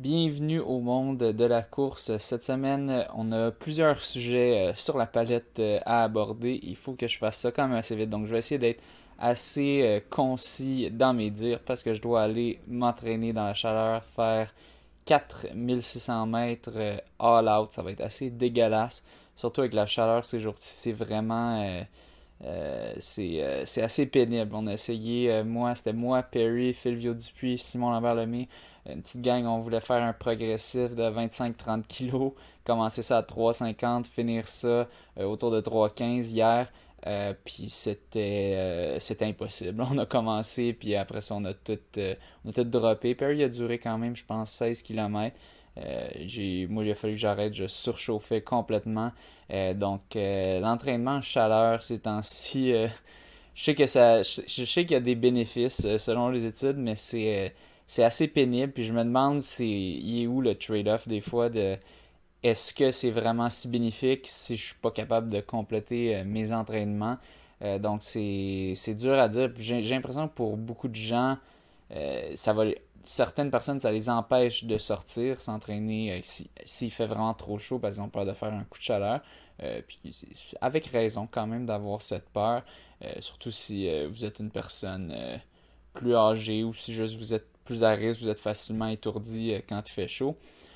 Bienvenue au monde de la course. Cette semaine, on a plusieurs sujets sur la palette à aborder. Il faut que je fasse ça quand même assez vite. Donc, je vais essayer d'être assez concis dans mes dires parce que je dois aller m'entraîner dans la chaleur, faire 4600 mètres all out. Ça va être assez dégueulasse. Surtout avec la chaleur ces jours-ci, c'est vraiment c'est assez pénible. On a essayé, c'était moi, Perry, Philvio Dupuis, Simon Lambert-Lemay, une petite gang. On voulait faire un progressif de 25-30 kilos, commencer ça à 3,50, finir ça autour de 3,15 hier. Puis c'était impossible. On a commencé, puis après ça, on a tout droppé. Perry a duré quand même, je pense, 16 km. Moi, il a fallu que j'arrête, je surchauffais complètement. L'entraînement en chaleur ces temps-ci, je sais qu'il y a des bénéfices selon les études, mais c'est assez pénible. Puis je me demande il est où le trade-off des fois de est-ce que c'est vraiment si bénéfique si je suis pas capable de compléter mes entraînements. C'est dur à dire. Puis j'ai l'impression que pour beaucoup de gens, ça va certaines personnes, ça les empêche de sortir, s'entraîner s'il fait vraiment trop chaud parce qu'ils ont peur de faire un coup de chaleur. Puis avec raison quand même d'avoir cette peur, surtout si vous êtes une personne plus âgée ou si juste vous êtes plus à risque, vous êtes facilement étourdi quand il fait chaud.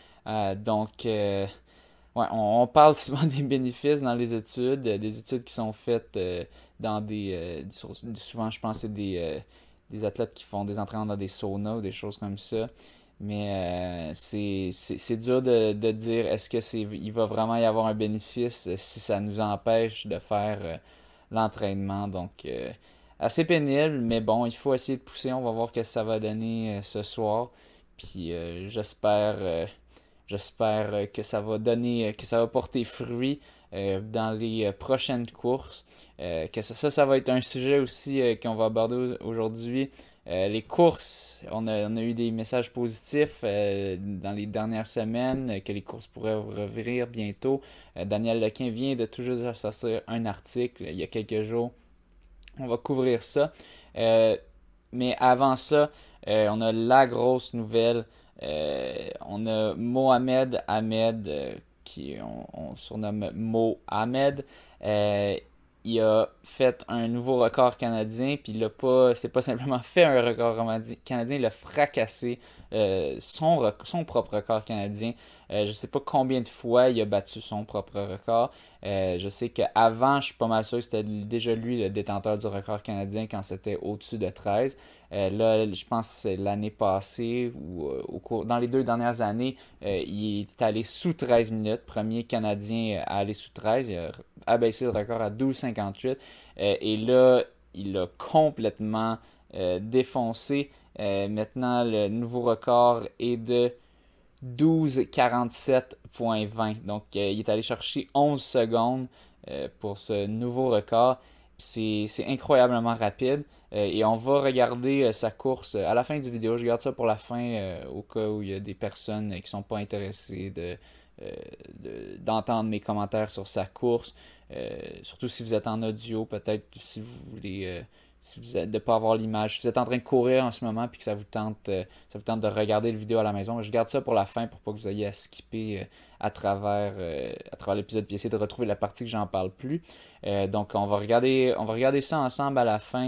Ouais, on parle souvent des bénéfices dans les études, des études qui sont faites dans souvent je pense que c'est des athlètes qui font des entraînements dans des saunas ou des choses comme ça. Mais c'est dur de dire est-ce que il va vraiment y avoir un bénéfice si ça nous empêche de faire l'entraînement. Assez pénible, mais bon, il faut essayer de pousser. On va voir ce que ça va donner ce soir. Puis j'espère que ça va donner, que ça va porter fruit dans les prochaines courses. Ça va être un sujet aussi qu'on va aborder aujourd'hui. Les courses, on a eu des messages positifs dans les dernières semaines que les courses pourraient revenir bientôt. Daniel Lequin vient de tout juste sortir un article il y a quelques jours. On va couvrir ça. Euh, mais avant ça, on a la grosse nouvelle. On a Mohamed Ahmed, qui on surnomme Mo Ahmed. Euh, il a fait un nouveau record canadien, puis c'est pas simplement fait un record canadien, il a fracassé son propre record canadien. Je sais pas combien de fois il a battu son propre record. Je sais qu'avant, je suis pas mal sûr que c'était déjà lui le détenteur du record canadien quand c'était au-dessus de 13. Là, je pense que c'est l'année passée ou dans les 2 dernières années, il est allé sous 13 minutes. Premier Canadien à aller sous 13. Il a abaissé le record à 12,58. Et là, il a complètement défoncé. Maintenant, le nouveau record est de 12,47,20. Donc, il est allé chercher 11 secondes pour ce nouveau record. C'est incroyablement rapide. Et on va regarder sa course à la fin du vidéo. Je garde ça pour la fin au cas où il y a des personnes qui sont pas intéressées d'entendre mes commentaires sur sa course. Surtout si vous êtes en audio, peut-être si vous voulez si vous êtes de pas avoir l'image. Si vous êtes en train de courir en ce moment puis que ça vous tente de regarder le vidéo à la maison, je garde ça pour la fin pour pas que vous ayez à skipper à travers l'épisode puis essayer de retrouver la partie que j'en parle plus. Donc on va regarder ça ensemble à la fin.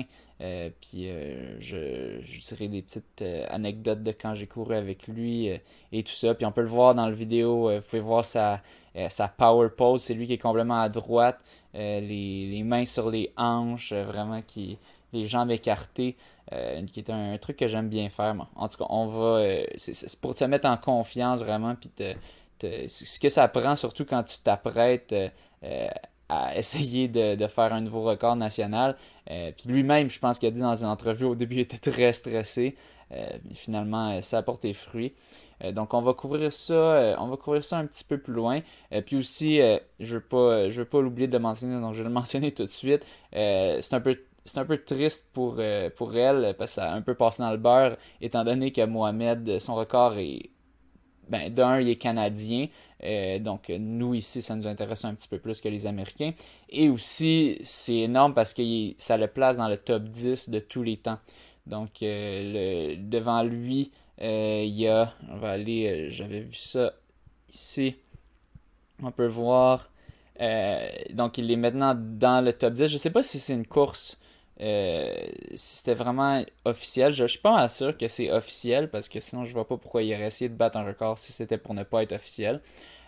Je dirais des petites anecdotes de quand j'ai couru avec lui et tout ça. Puis on peut le voir dans le vidéo. Vous pouvez voir sa power pose. C'est lui qui est complètement à droite, les mains sur les hanches, vraiment les jambes écartées, qui est un truc que j'aime bien faire. Moi. En tout cas, c'est pour te mettre en confiance vraiment, puis ce que ça prend, surtout quand tu t'apprêtes à essayer de faire un nouveau record national. Puis lui-même, je pense qu'il a dit dans une entrevue au début, il était très stressé. Mais finalement, ça a porté fruit. Donc on va couvrir ça un petit peu plus loin. Puis aussi, je veux pas l'oublier de mentionner, donc je vais le mentionner tout de suite. C'est un peu triste pour elle, parce que ça a un peu passé dans le beurre, étant donné que Mohamed, son record est, d'un, il est canadien, donc nous ici, ça nous intéresse un petit peu plus que les Américains. Et aussi, c'est énorme parce que ça le place dans le top 10 de tous les temps. Donc, devant lui, On va aller, j'avais vu ça ici, on peut voir, donc il est maintenant dans le top 10. Je sais pas si c'est une course, si c'était vraiment officiel. Je suis pas mal sûr que c'est officiel parce que sinon je vois pas pourquoi il aurait essayé de battre un record si c'était pour ne pas être officiel.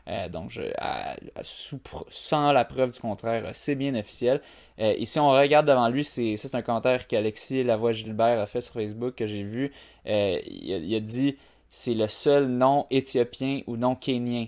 Sans la preuve du contraire, c'est bien officiel. Ici, on regarde devant lui, c'est un commentaire qu'Alexis Lavoie-Gilbert a fait sur Facebook que j'ai vu. Il a dit c'est le seul non éthiopien ou non kénien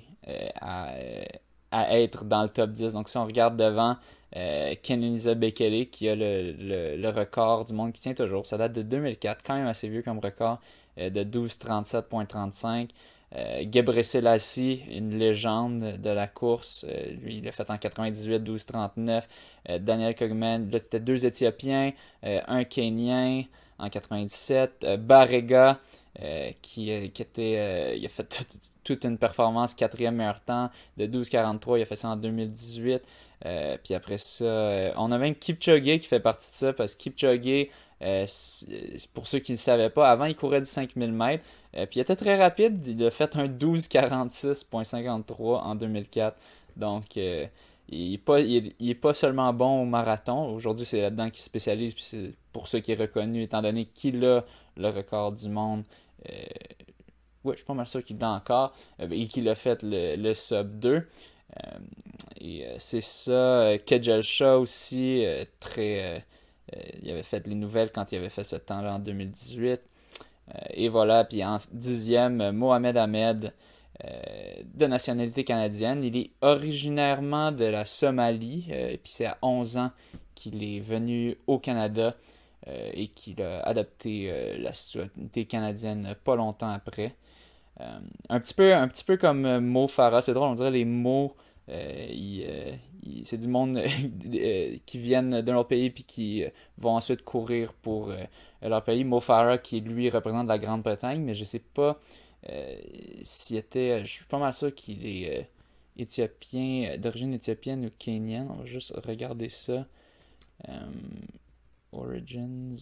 à être dans le top 10. Donc, si on regarde devant Kenenisa Bekele qui a le record du monde qui tient toujours, ça date de 2004, quand même assez vieux comme record, de 12,37,35. Gebre Selassie, une légende de la course, lui il l'a fait en 98, 12,39. Daniel Kogman, là c'était deux Éthiopiens, un Kenyan en 97. Barega, qui était, il a fait toute une performance, quatrième meilleur temps de 12,43, il a fait ça en 2018. Puis après ça, on a même Kipchoge qui fait partie de ça, parce que Kipchoge, pour ceux qui ne le savaient pas, avant il courait du 5000 mètres, puis il était très rapide, il a fait un 12,46,53 en 2004. Donc il est pas seulement bon au marathon, aujourd'hui c'est là-dedans qu'il spécialise, puis c'est pour ça qu'il est reconnu, étant donné qu'il a le record du monde. Euh, ouais, je suis pas mal sûr qu'il l'a encore, et qu'il a fait le sub 2. C'est ça. Kejel Shah aussi, il avait fait les nouvelles quand il avait fait ce temps-là en 2018. Et voilà, puis en dixième, Mohamed Ahmed, de nationalité canadienne. Il est originairement de la Somalie, et puis c'est à 11 ans qu'il est venu au Canada et qu'il a adopté la citoyenneté canadienne pas longtemps après. Un petit peu comme Mo Farah, c'est drôle, on dirait les mots, c'est du monde qui viennent d'un autre pays puis qui vont ensuite courir pour leur pays. Mo Farah qui lui représente la Grande-Bretagne, mais je sais pas s'il était, je suis pas mal sûr qu'il est éthiopien, d'origine éthiopienne ou kenyane. On va juste regarder ça. Euh, Origins.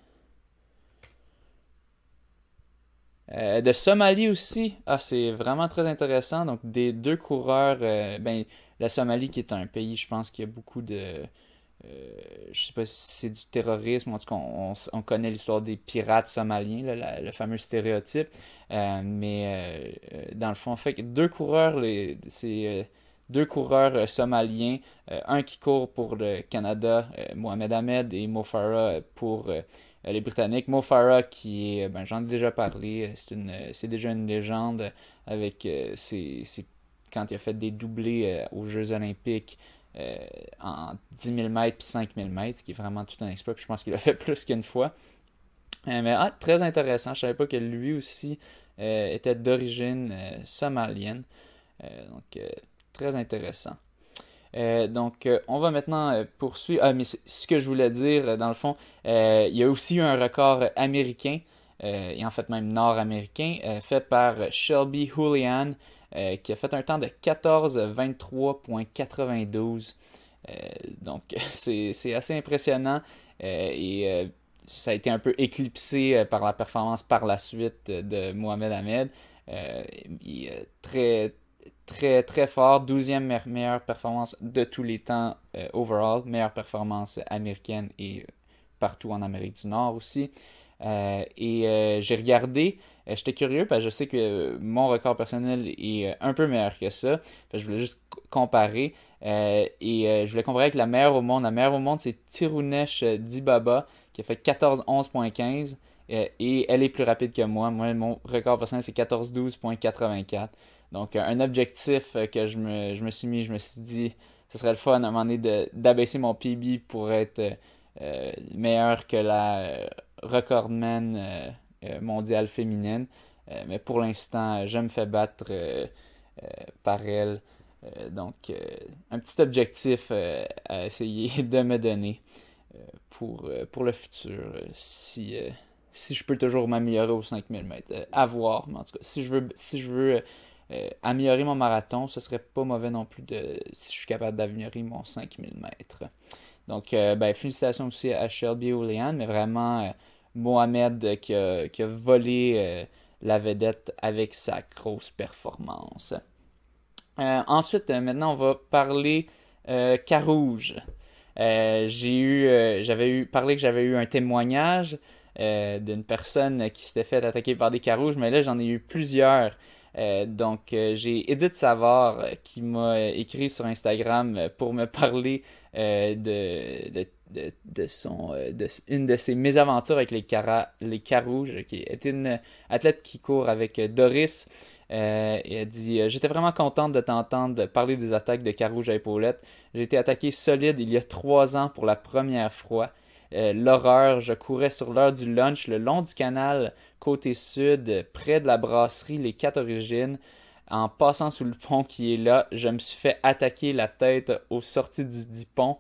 De Somalie aussi, c'est vraiment très intéressant. Donc, des deux coureurs, la Somalie qui est un pays, je pense, qu'il y a beaucoup je sais pas si c'est du terrorisme, en tout cas, on connaît l'histoire des pirates somaliens, là, le fameux stéréotype. Mais dans le fond, en fait, deux coureurs, c'est deux coureurs somaliens, un qui court pour le Canada, Mohamed Ahmed, et Mo Farah pour les Britanniques. Mo Farah qui est, j'en ai déjà parlé, c'est déjà une légende avec quand il a fait des doublés aux Jeux Olympiques en 10 000 mètres puis 5 000 mètres, ce qui est vraiment tout un exploit. Puis je pense qu'il l'a fait plus qu'une fois. Mais très intéressant. Je savais pas que lui aussi était d'origine somalienne. Donc, très intéressant. On va maintenant poursuivre. Ah, mais ce que je voulais dire, dans le fond, il y a aussi eu un record américain, et en fait même nord-américain, fait par Shelby Julian, qui a fait un temps de 14,23,92. Donc, c'est assez impressionnant. Et ça a été un peu éclipsé par la performance par la suite de Mohamed Ahmed. Il est très fort. 12e meilleure performance de tous les temps overall. Meilleure performance américaine et partout en Amérique du Nord aussi. J'ai regardé, j'étais curieux parce que je sais que mon record personnel est un peu meilleur que ça. Je voulais juste comparer. Je voulais comparer avec la meilleure au monde. La meilleure au monde, c'est Tirunesh Dibaba qui a fait 14,11,15. Et elle est plus rapide que moi. Moi, mon record personnel, c'est 14,12,84. Donc, un objectif que je me suis mis, je me suis dit, ce serait le fun à un moment donné d'abaisser mon PB pour être meilleur que la recordman mondiale féminine. Mais pour l'instant, je me fais battre par elle. Un petit objectif à essayer de me donner pour le futur. Si je peux toujours m'améliorer aux 5000 mètres. À voir. Mais en tout cas, si je veux améliorer mon marathon, ce serait pas mauvais non plus si je suis capable d'améliorer mon 5000 mètres. Donc, félicitations aussi à Shelby Olean, mais vraiment Mohamed qui a volé la vedette avec sa grosse performance. Ensuite, maintenant, on va parler Carouge. J'avais eu parlé que j'avais eu un témoignage d'une personne qui s'était fait attaquer par des carouges, mais là j'en ai eu plusieurs. J'ai Edith Savard qui m'a écrit sur Instagram pour me parler de une de ses mésaventures avec les carouges, qui est une athlète qui court avec Doris. Et elle dit j'étais vraiment contente de t'entendre parler des attaques de carouges à épaulettes. J'ai été attaqué solide il y a 3 ans pour la première fois. L'horreur, je courais sur l'heure du lunch le long du canal côté sud, près de la brasserie Les 4 Origines. En passant sous le pont qui est là, je me suis fait attaquer la tête au sortir du Dupont.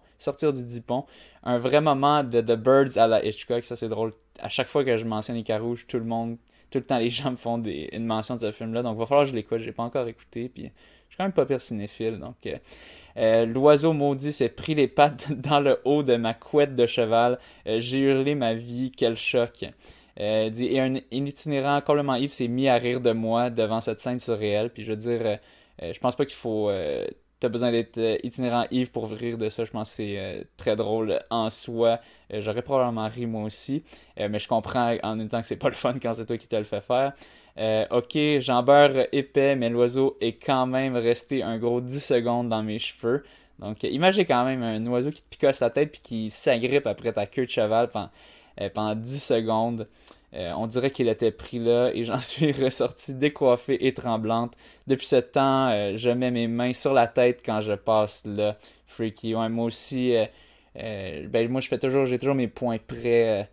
Un vrai moment de The Birds à la Hitchcock, ça c'est drôle. À chaque fois que je mentionne les carouges, tout le temps les gens me font une mention de ce film-là. Donc il va falloir que je l'écoute, je l'ai pas encore écouté. Puis je suis quand même pas pire cinéphile. L'oiseau maudit s'est pris les pattes dans le haut de ma couette de cheval. J'ai hurlé ma vie, quel choc. Et un itinérant complètement ivre s'est mis à rire de moi devant cette scène surréelle. Puis je veux dire, je pense pas qu'il faut... t'as besoin d'être itinérant ivre pour rire de ça. Je pense que c'est très drôle en soi. J'aurais probablement ri moi aussi. Mais je comprends en même temps que c'est pas le fun quand c'est toi qui te le fais faire. Ok, j'en beurre épais, mais l'oiseau est quand même resté un gros 10 secondes dans mes cheveux. Donc, imagine quand même un oiseau qui te picosse la tête puis qui s'agrippe après ta queue de cheval pendant 10 secondes. On dirait qu'il était pris là et j'en suis ressorti décoiffée et tremblante. Depuis ce temps, je mets mes mains sur la tête quand je passe là. Freaky. Ouais, moi aussi, moi j'ai toujours mes poings prêts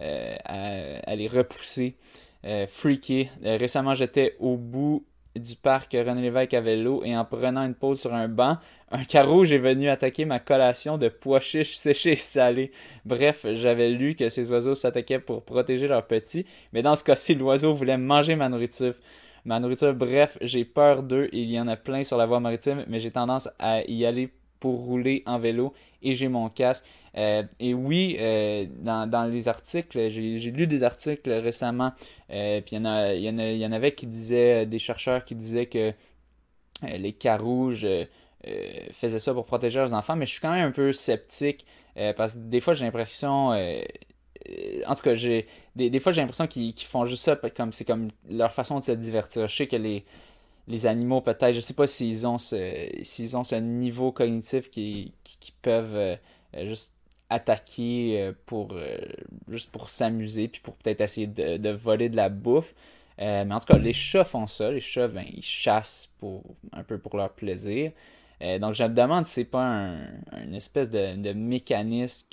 à les repousser. Freaky. Récemment, j'étais au bout du parc René Lévesque à vélo et en prenant une pause sur un banc, un carouge est venu attaquer ma collation de pois chiches séchés et salés. Bref, j'avais lu que ces oiseaux s'attaquaient pour protéger leurs petits, mais dans ce cas-ci, l'oiseau voulait manger ma nourriture. Bref, j'ai peur d'eux, il y en a plein sur la voie maritime, mais j'ai tendance à y aller pour rouler en vélo et j'ai mon casque. Et oui, dans les articles, j'ai lu des articles récemment, puis il y en avait qui disaient, des chercheurs qui disaient que les carouges faisaient ça pour protéger leurs enfants, mais je suis quand même un peu sceptique parce que des fois j'ai l'impression, en tout cas, des fois j'ai l'impression qu'ils font juste ça comme c'est comme leur façon de se divertir. Je sais que les animaux peut-être, je sais pas s'ils ont ce niveau cognitif qui peuvent juste attaquer juste pour s'amuser puis pour peut-être essayer de voler de la bouffe. Mais en tout cas, les chats font ça. Les chats, ben, ils chassent un peu pour leur plaisir. Donc, je me demande si c'est pas une espèce de mécanisme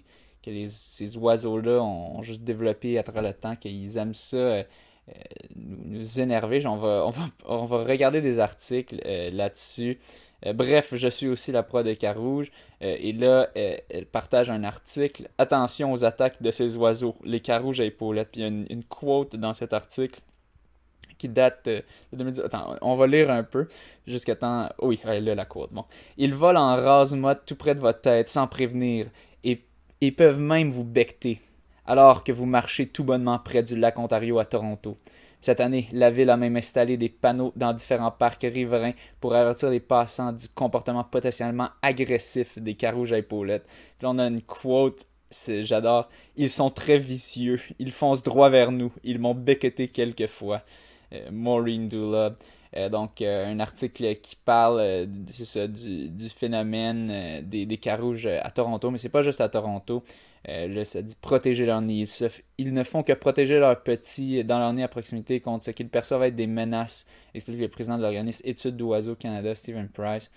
ces oiseaux-là ont juste développé à travers le temps, qu'ils aiment ça nous énerver. On va regarder des articles là-dessus. Bref, je suis aussi la proie de Carouge. Et là, elle partage un article. Attention aux attaques de ces oiseaux, les carouges à épaulettes. Puis il y a une quote dans cet article qui date de 2010. Attends, on va lire un peu jusqu'à temps. Oui, là, la quote. Bon. Ils volent en rase-motte tout près de votre tête sans prévenir et peuvent même vous becqueter alors que vous marchez tout bonnement près du lac Ontario à Toronto. Cette année, la ville a même installé des panneaux dans différents parcs riverains pour avertir les passants du comportement potentiellement agressif des carouges à épaulettes. Puis là, on a une quote, j'adore. Ils sont très vicieux. Ils foncent droit vers nous. Ils m'ont becqueté quelques fois. Maureen Doula. Un article qui parle c'est ça, du phénomène des carouges à Toronto, mais c'est pas juste à Toronto. Là, ça dit protéger leur nid. Ils ne font que protéger leurs petits dans leur nid à proximité contre ce qu'ils perçoivent être des menaces, explique le président de l'organisme Études d'oiseaux Canada, Stephen Price.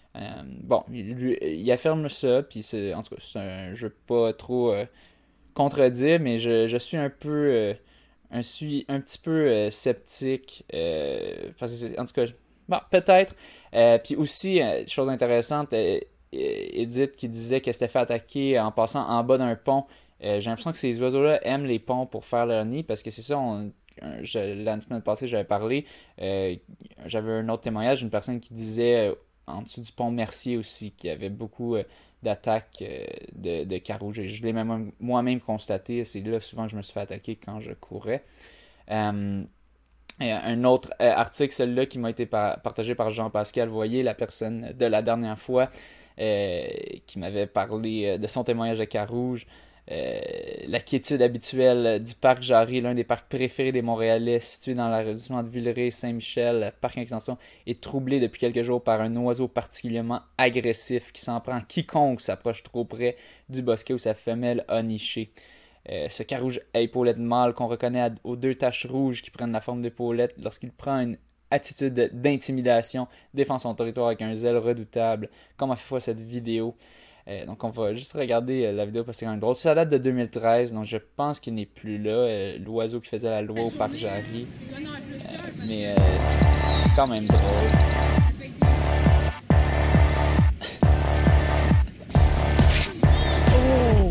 Il affirme ça, puis en tout cas, je ne veux pas trop contredire, mais je suis un peu, un petit peu sceptique, parce que en tout cas, bon, peut-être. Puis aussi, chose intéressante, Edith qui disait qu'elle s'était fait attaquer en passant en bas d'un pont. J'ai l'impression que ces oiseaux-là aiment les ponts pour faire leur nid parce que c'est ça, la semaine passée, j'avais parlé. J'avais un autre témoignage d'une personne qui disait en dessous du pont Mercier aussi qu'il y avait beaucoup d'attaques de carouges. Je l'ai moi-même constaté. C'est là souvent que je me suis fait attaquer quand je courais. Un autre article, celui-là qui m'a été partagé par Jean-Pascal Voyer, la personne de la dernière fois, qui m'avait parlé de son témoignage de Carouge. La quiétude habituelle du parc Jarry, l'un des parcs préférés des Montréalais, situé dans l'arrondissement de Villeray-Saint-Michel, parc en extension, est troublé depuis quelques jours par un oiseau particulièrement agressif qui s'en prend à quiconque s'approche trop près du bosquet où sa femelle a niché. Ce carouge à épaulettes mâles qu'on reconnaît aux deux taches rouges qui prennent la forme d'épaulettes lorsqu'il prend une attitude d'intimidation, défend son territoire avec un zèle redoutable, comme a fait foi cette vidéo. Donc on va juste regarder la vidéo parce que c'est quand même drôle. Ça date de 2013, donc je pense qu'il n'est plus là, l'oiseau qui faisait la loi au parc Jarry. Mais c'est quand même drôle. Oh!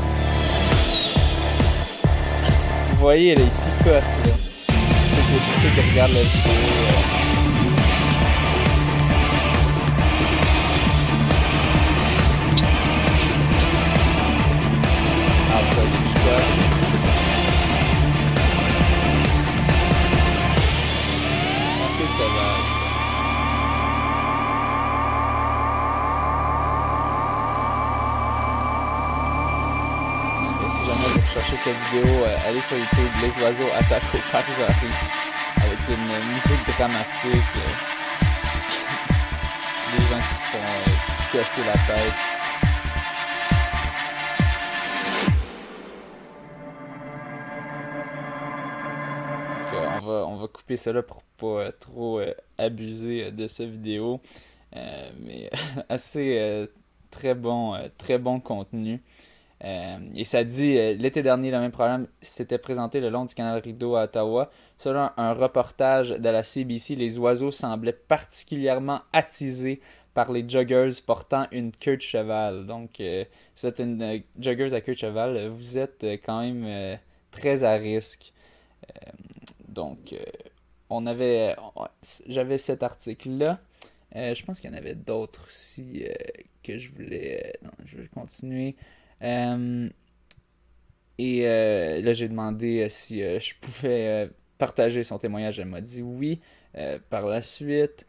Vous voyez, là, il picosse, là. Ceux qui regardent la vidéo. Assez sauvage. Si jamais vous recherchez cette vidéo, allez sur YouTube, les oiseaux attaquent au parc Jarry avec une musique dramatique, des gens qui se font casser la tête. On va couper ça là pour pas trop abuser de cette vidéo. Mais assez très bon contenu. Et ça dit, l'été dernier, le même problème s'était présenté le long du canal Rideau à Ottawa. Selon un reportage de la CBC, les oiseaux semblaient particulièrement attisés par les joggers portant une queue de cheval. Donc, si vous êtes une joggers à queue de cheval, vous êtes quand même très à risque. Donc, j'avais cet article-là. Je pense qu'il y en avait d'autres aussi que je voulais... non, je vais continuer. Là, j'ai demandé si je pouvais partager son témoignage. Elle m'a dit oui par la suite.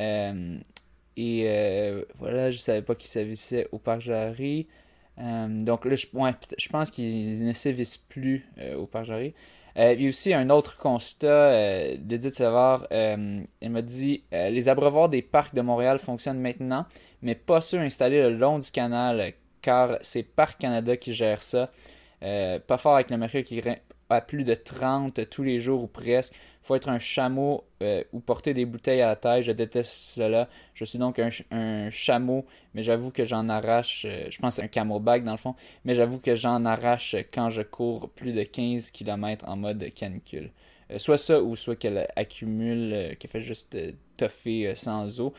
Voilà, je savais pas qu'il sévissait au parc Jarry. Donc là, je pense qu'il ne sévisse plus au parc Jarry. Il y a aussi un autre constat d'Edith Savard. Elle m'a dit les abreuvoirs des parcs de Montréal fonctionnent maintenant, mais pas ceux installés le long du canal, car c'est Parc Canada qui gère ça. Pas fort avec le mercure qui grimpe à plus de 30 tous les jours ou presque. Faut être un chameau ou porter des bouteilles à la taille. Je déteste cela. Je suis donc un chameau, mais j'avoue que j'en arrache. Je pense que c'est un camelback dans le fond, mais j'avoue que j'en arrache quand je cours plus de 15 km en mode canicule. Soit ça ou soit qu'elle accumule, qu'elle fait juste toffer sans eau.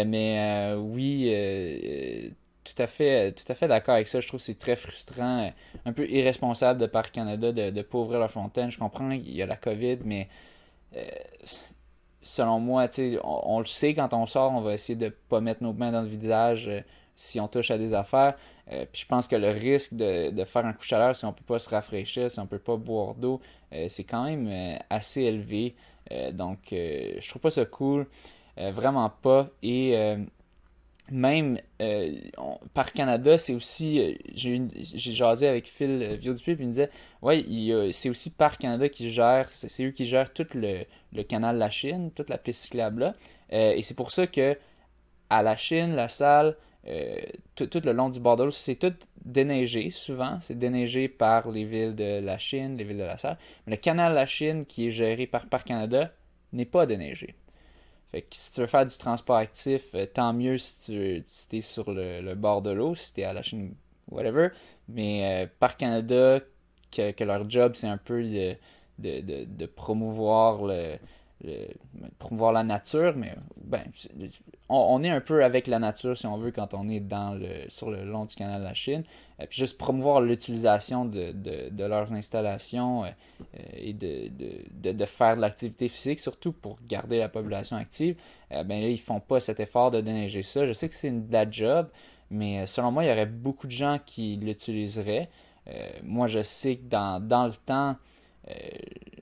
Oui, tout à fait d'accord avec ça. Je trouve que c'est très frustrant, un peu irresponsable de Parc Canada de ne pas ouvrir la fontaine. Je comprends qu'il y a la COVID, mais euh, selon moi, on le sait quand on sort, on va essayer de ne pas mettre nos mains dans le visage si on touche à des affaires. Puis je pense que le risque de faire un coup de chaleur si on peut pas se rafraîchir, si on peut pas boire d'eau, c'est quand même assez élevé. Donc je trouve pas ça cool. Vraiment pas. Et même par Canada, c'est aussi. J'ai jasé avec Phil Vieux-Dupuis, puis il me disait ouais, c'est aussi par Canada qui gère. C'est eux qui gèrent tout le canal de la Chine, toute la piste cyclable là. Et c'est pour ça que à la Chine, la salle, tout le long du bord de l'eau, c'est tout déneigé souvent. C'est déneigé par les villes de la Chine, les villes de la salle. Mais le canal de la Chine, qui est géré par Parc Canada, n'est pas déneigé. Fait que si tu veux faire du transport actif, tant mieux si tu es sur le bord de l'eau, si tu es à la Chine, whatever. Mais Parc Canada, que leur job, c'est un peu de promouvoir promouvoir la nature, mais ben, on est un peu avec la nature, si on veut, quand on est sur le long du canal de la Chine. Puis juste promouvoir l'utilisation de leurs installations et de faire de l'activité physique, surtout pour garder la population active. Ben là, ils font pas cet effort de déneiger ça. Je sais que c'est de la job, mais selon moi, il y aurait beaucoup de gens qui l'utiliseraient. Moi, je sais que dans le temps,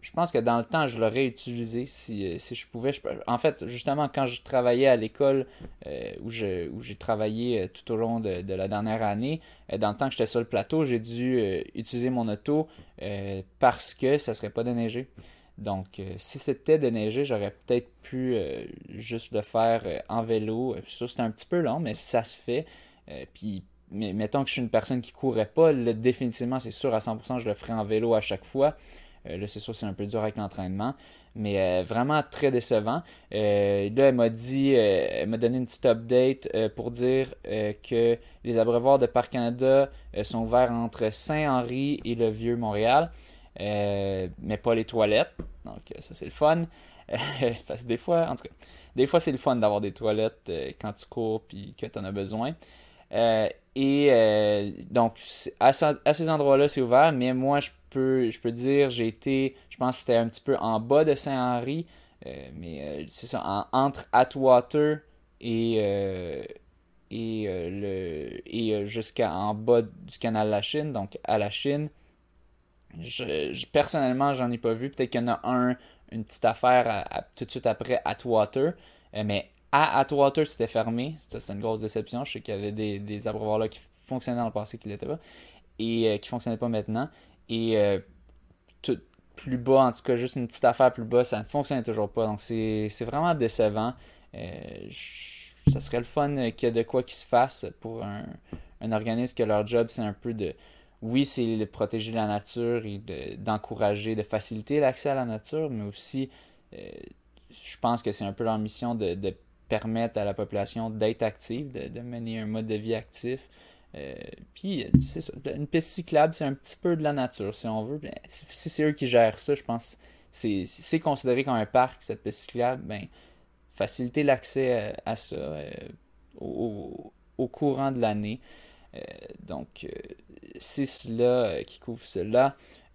je pense que dans le temps, je l'aurais utilisé si je pouvais. En fait, justement, quand je travaillais à l'école où j'ai travaillé tout au long de la dernière année, dans le temps que j'étais sur le plateau, j'ai dû utiliser mon auto parce que ça serait pas déneigé. Donc, si c'était déneigé, j'aurais peut-être pu juste le faire en vélo. Ça, c'est un petit peu long, mais ça se fait. Puis, mais mettons que je suis une personne qui courait pas, là, définitivement, c'est sûr, à 100%, je le ferai en vélo à chaque fois. Là, c'est sûr, c'est un peu dur avec l'entraînement, mais vraiment très décevant. Là, elle m'a donné une petite update pour dire que les abreuvoirs de Parc Canada sont ouverts entre Saint-Henri et le Vieux-Montréal, mais pas les toilettes. Donc, ça, c'est le fun. Parce que des fois, en tout cas, des fois, c'est le fun d'avoir des toilettes quand tu cours et que tu en as besoin. Donc, à ces endroits-là, c'est ouvert, mais moi, je peux dire, je pense que c'était un petit peu en bas de Saint-Henri, mais c'est ça, entre Atwater et jusqu'à en bas du canal La Chine, donc à La Chine. Personnellement, j'en ai pas vu. Peut-être qu'il y en a une petite affaire tout de suite après Atwater, mais à Atwater, c'était fermé. Ça, c'est une grosse déception. Je sais qu'il y avait des abreuvoirs là qui fonctionnaient dans le passé qui l'étaient pas et qui fonctionnaient pas maintenant. Et tout plus bas, en tout cas, juste une petite affaire plus bas, ça ne fonctionnait toujours pas. Donc, c'est vraiment décevant. Ça serait le fun qu'il y ait de quoi qui se fasse pour un organisme que leur job, c'est un peu de... Oui, c'est de protéger la nature et d'encourager, de faciliter l'accès à la nature, mais aussi, je pense que c'est un peu leur mission de permettre à la population d'être active, de mener un mode de vie actif. Puis, c'est ça. Une piste cyclable, c'est un petit peu de la nature, si on veut. Ben, si c'est eux qui gèrent ça, je pense que c'est considéré comme un parc, cette piste cyclable, ben, faciliter l'accès à ça au courant de l'année. Donc, c'est cela qui couvre cela.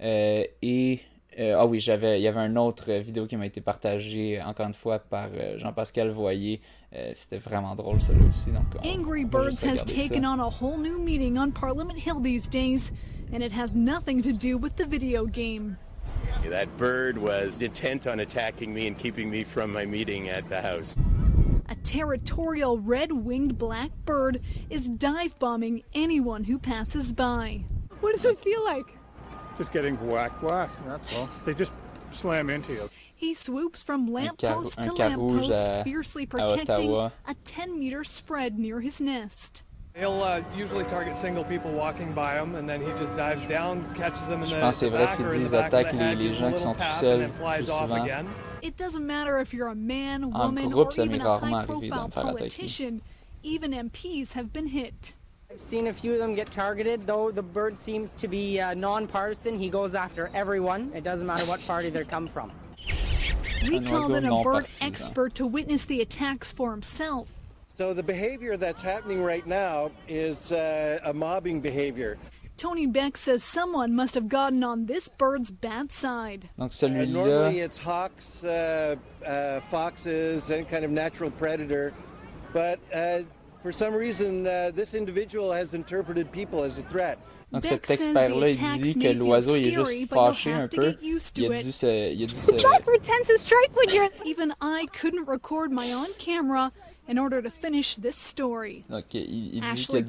Ah oui, il y avait une autre vidéo qui m'a été partagée, encore une fois, par Jean-Pascal Voyer. C'était vraiment drôle, ça aussi. Donc, Angry Birds has taken on a whole new meaning on Parliament Hill these days, and it has nothing to do with the video game. That bird was intent on attacking me and keeping me from my meeting at the House. A territorial red-winged black bird is dive-bombing anyone who passes by. What does it feel like? Just getting whack, that's all. They just slam into you. He swoops from lamppost to lamppost, fiercely protecting a 10-meter spread near his nest. He'll usually target single people walking by him, and then he just dives down, catches them in the back or in the back of the head, Je pense que c'est vrai ce qu'ils disent, attaquent les gens qui sont tout seuls plus souvent. It doesn't matter if you're a man, woman, or even a high-profile politician. Even MPs have been hit. I've seen a few of them get targeted, though the bird seems to be non-partisan. He goes after everyone. It doesn't matter what party they come from. We called in a bird expert to witness the attacks for himself. So the behavior that's happening right now is a mobbing behavior. Tony Beck says someone must have gotten on this bird's bad side. Donc celui-là, normally it's hawks, foxes, any kind of natural predator, but for some reason this individual has interpreted people as a threat. Donc cet expert-là, il dit que l'oiseau il est juste fâché un peu. Il a dû se... Driver tends to strike when you're... Even I couldn't record my own camera in order to finish this story. Donc il dit qu'il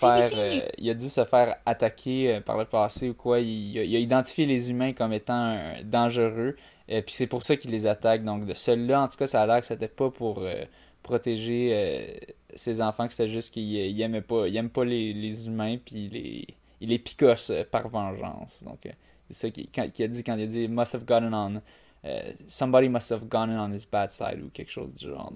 a dû se faire attaquer par le passé ou quoi. Il a identifié les humains comme étant dangereux. Puis c'est pour ça qu'il les attaque. Donc de celui-là, en tout cas, ça a l'air que c'était pas pour protéger ses enfants, que c'était juste qu'il aime pas les humains, puis il les picosse par vengeance. Donc c'est ça qu'il a dit quand il a dit must have gotten on somebody must have gone on his bad side ou quelque chose du genre.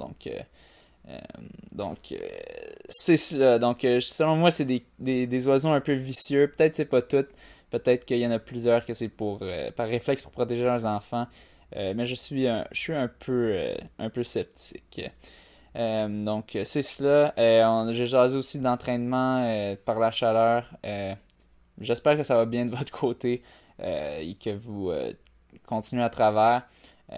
Donc c'est cela. Donc selon moi, c'est des oiseaux un peu vicieux. Peut-être c'est pas toutes. Peut-être qu'il y en a plusieurs que c'est par réflexe pour protéger leurs enfants. Mais je suis un peu sceptique. Donc c'est cela. J'ai jasé aussi d'entraînement par la chaleur. J'espère que ça va bien de votre côté et que vous continuez à travers.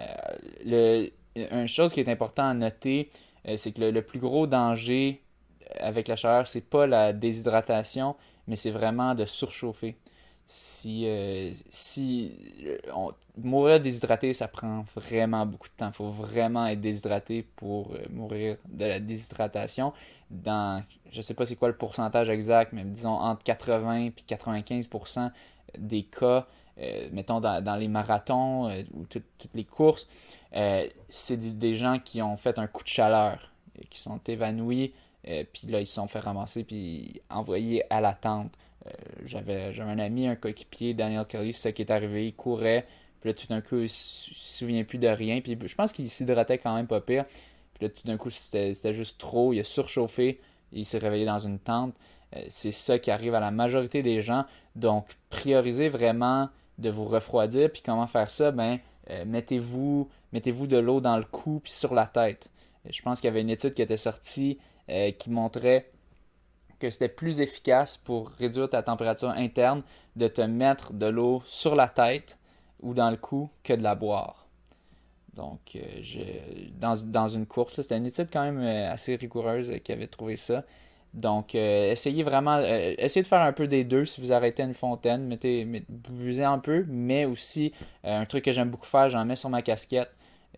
Une chose qui est importante à noter, c'est que le plus gros danger avec la chaleur, c'est pas la déshydratation, mais c'est vraiment de surchauffer. Mourir déshydraté, ça prend vraiment beaucoup de temps. Il faut vraiment être déshydraté pour mourir de la déshydratation. Je sais pas c'est quoi le pourcentage exact, mais disons entre 80 et 95% des cas, mettons dans les marathons ou toutes les courses, c'est des gens qui ont fait un coup de chaleur, qui sont évanouis, puis là ils se sont fait ramasser puis envoyés à la tente. J'avais un ami, un coéquipier, Daniel Kelly, c'est ça qui est arrivé, il courait, puis là tout d'un coup il se souvient plus de rien, puis je pense qu'il s'hydratait quand même pas pire, puis là tout d'un coup c'était juste trop, il a surchauffé, il s'est réveillé dans une tente. C'est ça qui arrive à la majorité des gens, donc priorisez vraiment de vous refroidir, puis comment faire ça? Mettez-vous de l'eau dans le cou puis sur la tête. Je pense qu'il y avait une étude qui était sortie qui montrait que c'était plus efficace pour réduire ta température interne de te mettre de l'eau sur la tête ou dans le cou que de la boire. Donc, dans une course, c'était une étude quand même assez rigoureuse qui avait trouvé ça. Donc, essayez de faire un peu des deux si vous arrêtez à une fontaine. Buvez un peu, mais aussi, un truc que j'aime beaucoup faire, j'en mets sur ma casquette.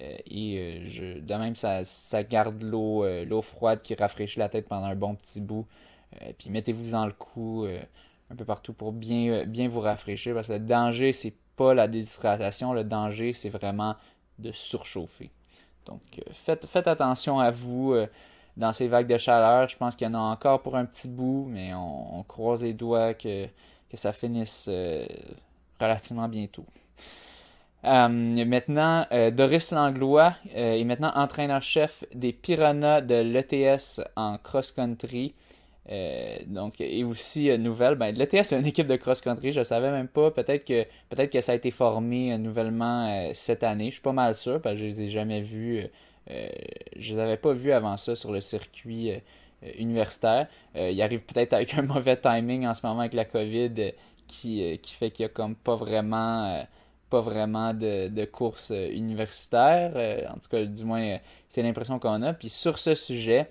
De même, ça garde l'eau froide qui rafraîchit la tête pendant un bon petit bout. Puis mettez-vous dans le cou un peu partout pour bien vous rafraîchir. Parce que le danger, c'est pas la déshydratation. Le danger, c'est vraiment de surchauffer. Donc, faites attention à vous dans ces vagues de chaleur. Je pense qu'il y en a encore pour un petit bout, mais on croise les doigts que ça finisse relativement bientôt. Maintenant, Doris Langlois est maintenant entraîneur-chef des Piranhas de l'ETS en cross-country. Et aussi nouvelle, l'ETS c'est une équipe de cross-country, je ne savais même pas, peut-être que ça a été formé nouvellement cette année, je suis pas mal sûr, parce que je les ai jamais vus, je les avais pas vus avant ça sur le circuit universitaire. Il arrive peut-être avec un mauvais timing en ce moment avec la COVID qui fait qu'il y a comme pas vraiment de course universitaire, en tout cas du moins c'est l'impression qu'on a. Puis sur ce sujet,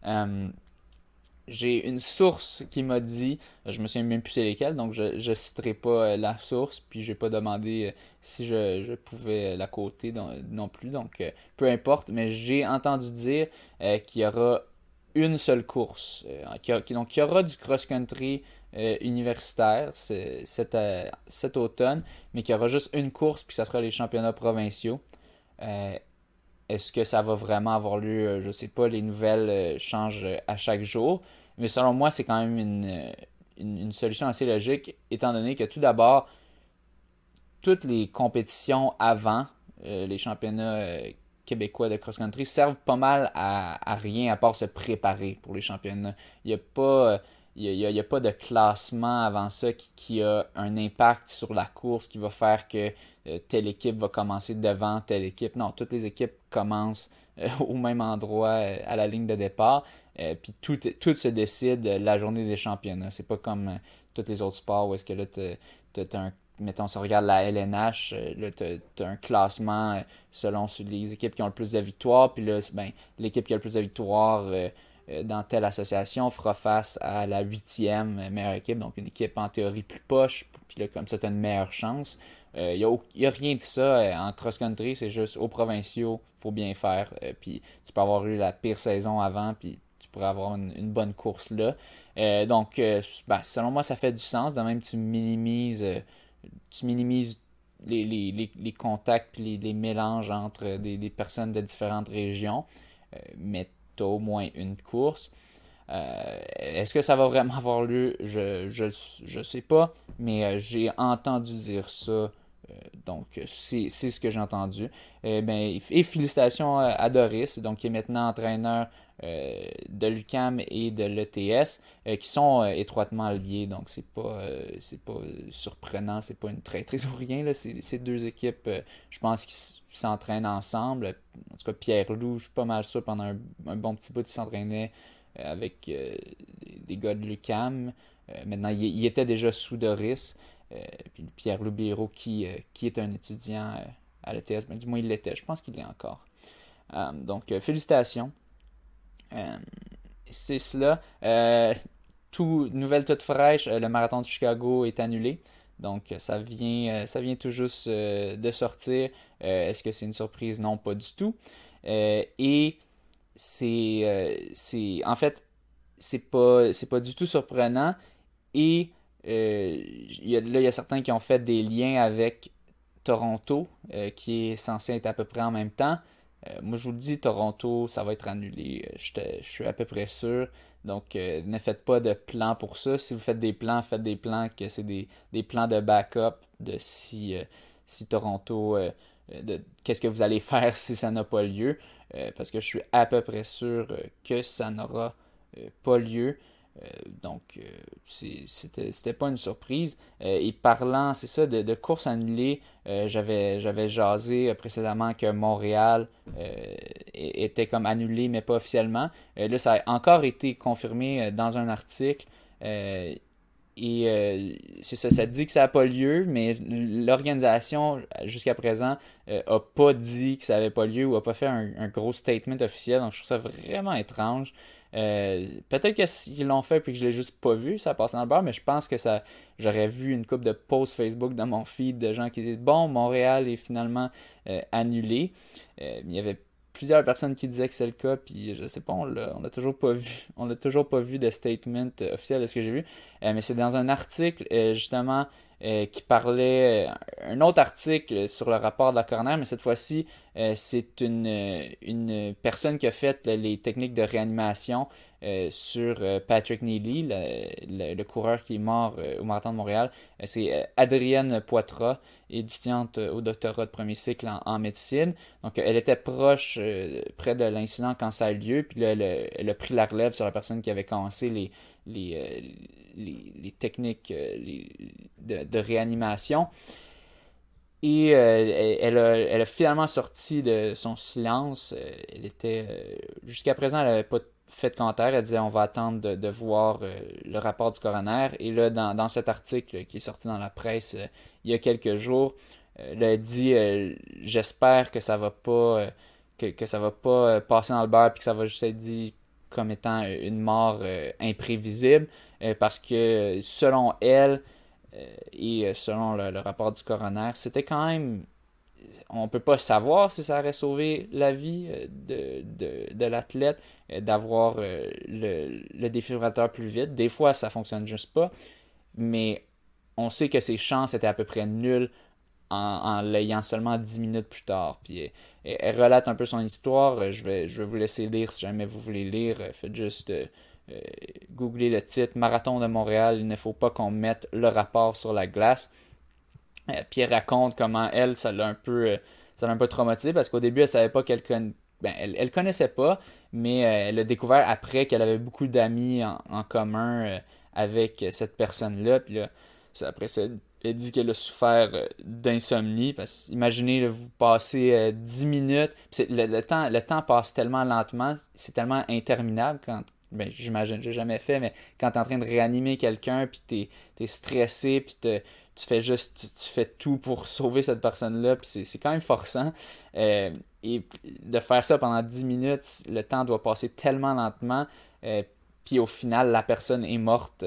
j'ai une source qui m'a dit, je me souviens même plus c'est lesquelles, donc je citerai pas la source, puis j'ai pas demandé si je pouvais la quoter non plus, donc peu importe, mais j'ai entendu dire qu'il y aura une seule course, donc il y aura du cross-country universitaire cet automne, mais qu'il y aura juste une course, puis ça sera les championnats provinciaux. Est-ce que ça va vraiment avoir lieu? Je sais pas, les nouvelles changent à chaque jour. Mais selon moi, c'est quand même une solution assez logique, étant donné que tout d'abord, toutes les compétitions avant les championnats québécois de cross-country servent pas mal à rien à part se préparer pour les championnats. Il n'y a pas de classement avant ça qui a un impact sur la course qui va faire que telle équipe va commencer devant telle équipe. Non, toutes les équipes commencent au même endroit à la ligne de départ. Puis tout se décide la journée des championnats. C'est pas comme tous les autres sports où est-ce que là, mettons, si on regarde la LNH, là, t'as un classement selon les équipes qui ont le plus de victoires. Puis là, l'équipe qui a le plus de victoires dans telle association fera face à la 8e meilleure équipe, donc une équipe en théorie plus poche, puis là comme ça tu as une meilleure chance. Il n'y a rien de ça en cross-country, c'est juste aux provinciaux, il faut bien faire, puis tu peux avoir eu la pire saison avant, puis tu pourrais avoir une bonne course là. Donc selon moi ça fait du sens, de même tu minimises les contacts puis les mélanges entre des personnes de différentes régions, mais tu as au moins une course. Est-ce que ça va vraiment avoir lieu? Je sais pas, mais j'ai entendu dire ça. Donc, c'est ce que j'ai entendu. Et félicitations à Doris, donc, qui est maintenant entraîneur de l'UQAM et de l'ETS, qui sont étroitement liés. Donc, c'est pas surprenant, c'est pas une traîtrise ou rien. Là. C'est deux équipes, je pense, qui s'entraînent ensemble. En tout cas, Pierre-Loup, je suis pas mal sûr, pendant un bon petit bout, il s'entraînait avec des gars de l'UQAM. Maintenant, il était déjà sous Doris. Puis Pierre-Loup Béraud, qui est un étudiant à l'ETS, du moins il l'était, je pense qu'il l'est encore. Donc, félicitations. C'est cela. Nouvelle toute fraîche, le marathon de Chicago est annulé. Donc, ça vient tout juste de sortir. Est-ce que c'est une surprise? Non, pas du tout. Et en fait, c'est pas du tout surprenant. Et il y a certains qui ont fait des liens avec Toronto, qui est censé être à peu près en même temps. Moi, je vous le dis, Toronto, ça va être annulé. Je suis à peu près sûr. Donc, ne faites pas de plans pour ça. Si vous faites des plans, faites des plans que c'est des plans de backup de si Toronto, qu'est-ce que vous allez faire si ça n'a pas lieu. Parce que je suis à peu près sûr que ça n'aura pas lieu. Donc, c'était pas une surprise. Et parlant, c'est ça, de courses annulées, j'avais jasé précédemment que Montréal était comme annulé, mais pas officiellement. Là, ça a encore été confirmé dans un article. C'est ça dit que ça n'a pas lieu, mais l'organisation, jusqu'à présent, a pas dit que ça n'avait pas lieu ou a pas fait un gros statement officiel. Donc, je trouve ça vraiment étrange. Peut-être que s'ils l'ont fait puis que je l'ai juste pas vu, ça passe dans le beurre, mais je pense que j'aurais vu une couple de posts Facebook dans mon feed de gens qui disaient bon, Montréal est finalement annulé. Il y avait plusieurs personnes qui disaient que c'est le cas, puis je sais pas, on l'a toujours pas vu. On l'a toujours pas vu de statement officiel de ce que j'ai vu. Mais c'est dans un article justement qui parlait, un autre article sur le rapport de la coroner, mais cette fois-ci, c'est une personne qui a fait les techniques de réanimation sur Patrick Neely, le coureur qui est mort au Marathon de Montréal. C'est Adrienne Poitras, étudiante au doctorat de premier cycle en médecine. Donc, elle était proche, près de l'incident quand ça a eu lieu, puis là, elle a pris la relève sur la personne qui avait commencé les techniques de réanimation. Et elle a finalement sorti de son silence. Elle était jusqu'à présent, elle n'avait pas fait de commentaire. Elle disait on va attendre de voir le rapport du coroner. Et là, dans cet article qui est sorti dans la presse il y a quelques jours, elle dit j'espère que ça va pas que ça va pas passer dans le beurre puis que ça va juste être dit comme étant une mort imprévisible, parce que selon elle et selon le rapport du coroner, c'était quand même, on peut pas savoir si ça aurait sauvé la vie de l'athlète, d'avoir le défibrillateur plus vite. Des fois, ça fonctionne juste pas, mais on sait que ses chances étaient à peu près nulles en l'ayant seulement 10 minutes plus tard. Puis elle relate un peu son histoire. Je vais vous laisser lire si jamais vous voulez lire. Faites juste googler le titre « Marathon de Montréal, il ne faut pas qu'on mette le rapport sur la glace ». Puis elle raconte comment elle, ça l'a un peu traumatisé parce qu'au début, elle savait pas elle connaissait pas, mais elle a découvert après qu'elle avait beaucoup d'amis en commun avec cette personne-là. Puis là, après ça, elle dit qu'elle a souffert d'insomnie. Parce que imaginez, là, vous passez 10 minutes. Le temps passe tellement lentement, c'est tellement interminable quand. Ben, j'imagine, j'ai jamais fait, mais quand tu es en train de réanimer quelqu'un, puis t'es stressé, puis tu fais tout pour sauver cette personne-là, puis c'est quand même forçant. Et de faire ça pendant 10 minutes, le temps doit passer tellement lentement, puis au final, la personne est morte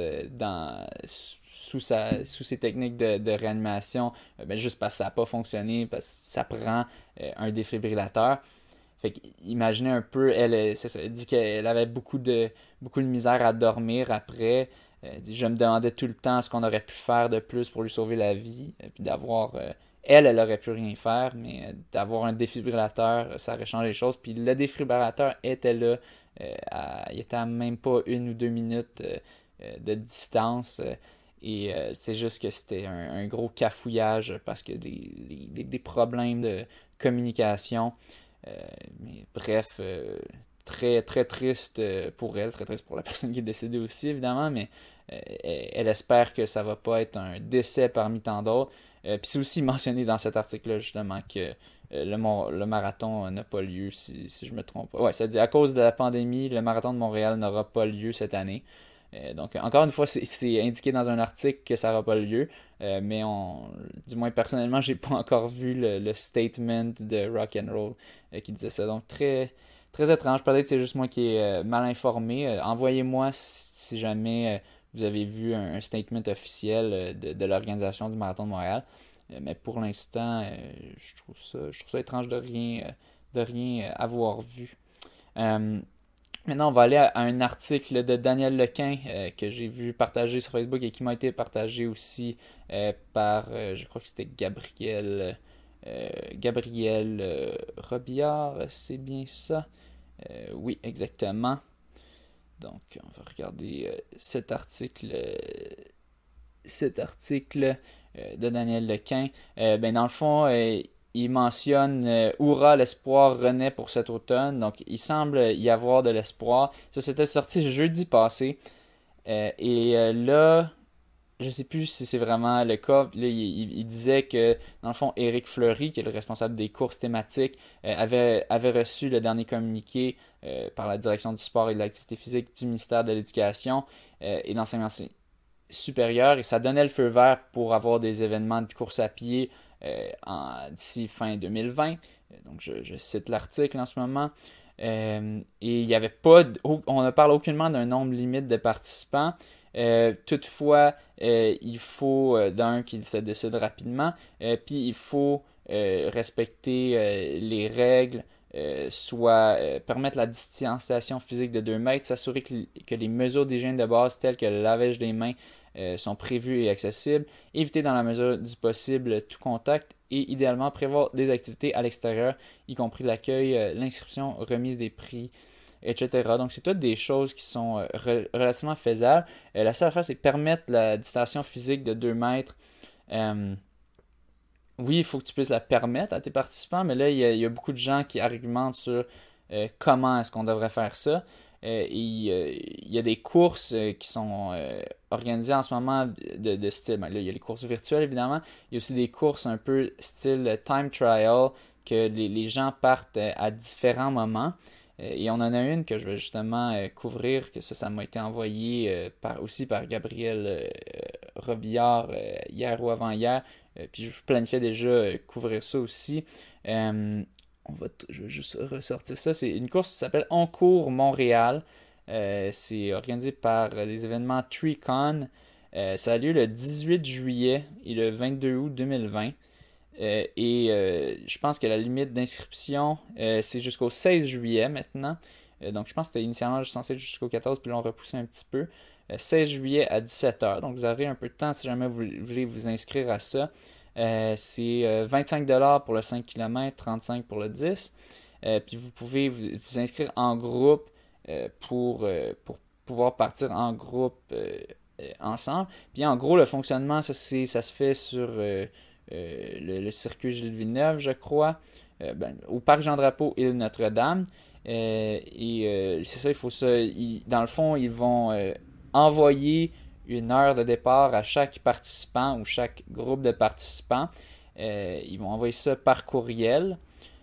sous ses techniques de réanimation, juste parce que ça n'a pas fonctionné, parce que ça prend un défibrillateur. Fait qu'imaginez un peu, elle dit qu'elle avait beaucoup de misère à dormir après. Je me demandais tout le temps ce qu'on aurait pu faire de plus pour lui sauver la vie. Puis d'avoir... elle aurait pu rien faire, mais d'avoir un défibrillateur, ça aurait changé les choses. Puis le défibrillateur était là. Il était à même pas 1 ou 2 minutes de distance. Et c'est juste que c'était un gros cafouillage parce que des problèmes de communication. Mais bref, très très triste pour elle, très triste pour la personne qui est décédée aussi évidemment, mais elle espère que ça va pas être un décès parmi tant d'autres. Puis c'est aussi mentionné dans cet article-là justement que le marathon n'a pas lieu, si je me trompe pas. Ouais, ça dit à cause de la pandémie, le marathon de Montréal n'aura pas lieu cette année. Donc encore une fois, c'est indiqué dans un article que ça n'aura pas lieu, mais du moins personnellement, j'ai pas encore vu le statement de Rock'n'Roll qui disait ça. Donc très, très étrange. Peut-être que c'est juste moi qui est mal informé. Envoyez-moi si jamais vous avez vu un statement officiel de l'organisation du Marathon de Montréal. Mais pour l'instant, je trouve ça étrange de rien avoir vu. Maintenant, on va aller à un article de Daniel Lequin que j'ai vu partager sur Facebook et qui m'a été partagé aussi par, je crois que c'était Gabriel Robillard, c'est bien ça? Oui, exactement. Donc, on va regarder cet article de Daniel Lequin. Dans le fond, il mentionne Hourra, l'espoir renaît pour cet automne. Donc, il semble y avoir de l'espoir. Ça, c'était sorti jeudi passé. Là, je ne sais plus si c'est vraiment le cas. Là, il disait que, dans le fond, Éric Fleury, qui est le responsable des courses thématiques, avait reçu le dernier communiqué par la direction du sport et de l'activité physique du ministère de l'Éducation et de l'enseignement supérieur. Et ça donnait le feu vert pour avoir des événements de course à pied d'ici fin 2020. Donc, je cite l'article en ce moment. Et il n'y avait pas, on ne parle aucunement d'un nombre limite de participants. Toutefois, il faut d'un qu'il se décide rapidement, puis il faut respecter les règles, soit permettre la distanciation physique de 2 mètres, s'assurer que les mesures d'hygiène de base telles que le lavage des mains sont prévues et accessibles, éviter dans la mesure du possible tout contact et idéalement prévoir des activités à l'extérieur, y compris l'accueil, l'inscription, remise des prix, etc. Donc, c'est toutes des choses qui sont relativement faisables. La seule affaire, c'est permettre la distanciation physique de 2 mètres. Oui, il faut que tu puisses la permettre à tes participants, mais là, il y a beaucoup de gens qui argumentent sur comment est-ce qu'on devrait faire ça. Il y a des courses qui sont organisées en ce moment de style. Là, il y a les courses virtuelles, évidemment. Il y a aussi des courses un peu style time trial, que les gens partent à différents moments. Et on en a une que je vais justement couvrir, que ça m'a été envoyé aussi par Gabriel Robillard hier ou avant-hier. Puis je planifiais déjà couvrir ça aussi. Je vais juste ressortir ça. C'est une course qui s'appelle On court Montréal. C'est organisé par les événements TreeCon. Ça a lieu le 18 juillet et le 22 août 2020. Je pense que la limite d'inscription, c'est jusqu'au 16 juillet maintenant. Donc je pense que c'était initialement censé être jusqu'au 14, puis l'on repoussé un petit peu. 16 juillet à 17h. Donc vous aurez un peu de temps si jamais vous voulez vous inscrire à ça. C'est 25$ pour le 5 km, 35$ pour le 10. Puis vous pouvez vous inscrire en groupe pour pouvoir partir en groupe ensemble. Puis en gros, le fonctionnement, ça se fait sur le circuit Gilles Villeneuve, je crois, au Parc Jean-Drapeau, île Notre-Dame. C'est ça, il faut ça. Dans le fond, ils vont envoyer une heure de départ à chaque participant ou chaque groupe de participants. Ils vont envoyer ça par courriel.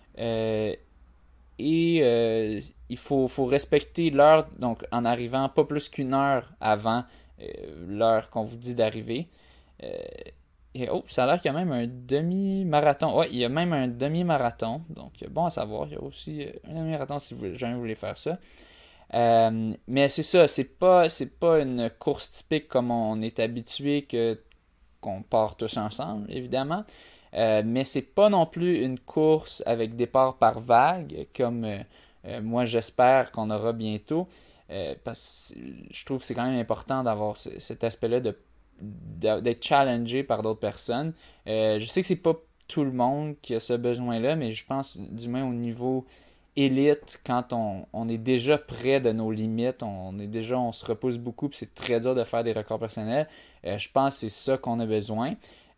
Il faut respecter l'heure, donc en arrivant pas plus qu'une heure avant l'heure qu'on vous dit d'arriver. Ça a l'air qu'il y a même un demi-marathon. Ouais, il y a même un demi-marathon. Donc, bon à savoir. Il y a aussi un demi-marathon si jamais vous voulez faire ça. Mais c'est ça, c'est pas une course typique comme on est habitué qu'on part tous ensemble, évidemment. Mais c'est pas non plus une course avec départ par vague, comme moi j'espère qu'on aura bientôt. Parce que je trouve que c'est quand même important d'avoir cet aspect-là d'être challengé par d'autres personnes. Je sais que c'est pas tout le monde qui a ce besoin-là, mais je pense du moins au niveau élite, quand on est déjà près de nos limites, on se repousse beaucoup, puis c'est très dur de faire des records personnels. Je pense que c'est ça qu'on a besoin.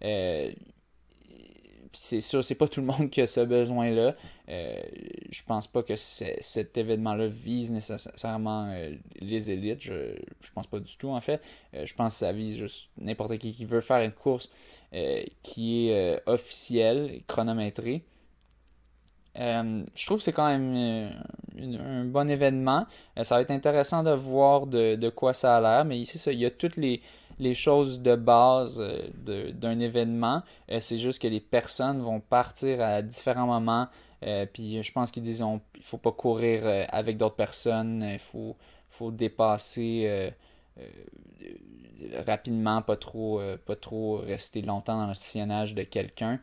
C'est sûr, c'est pas tout le monde qui a ce besoin-là. Je pense pas que cet événement-là vise nécessairement les élites. Je pense pas du tout, en fait. Je pense que ça vise juste n'importe qui veut faire une course qui est officielle et chronométrée. Je trouve que c'est quand même un bon événement. Ça va être intéressant de voir de quoi ça a l'air, mais ici, il y a toutes les choses de base d'un événement. C'est juste que les personnes vont partir à différents moments. Puis je pense qu'ils disent qu'il ne faut pas courir avec d'autres personnes. Il faut dépasser rapidement, pas trop rester longtemps dans le sillonnage de quelqu'un.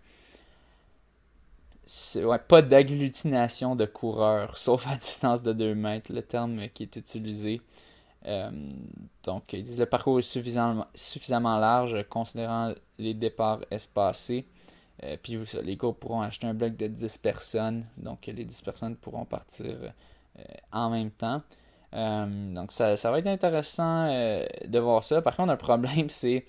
Pas d'agglutination de coureurs, sauf à distance de 2 mètres, le terme qui est utilisé. Donc, ils disent le parcours est suffisamment large, considérant les départs espacés. Puis les groupes pourront acheter un bloc de 10 personnes, donc les 10 personnes pourront partir en même temps. Donc, ça va être intéressant de voir ça. Par contre, un problème, c'est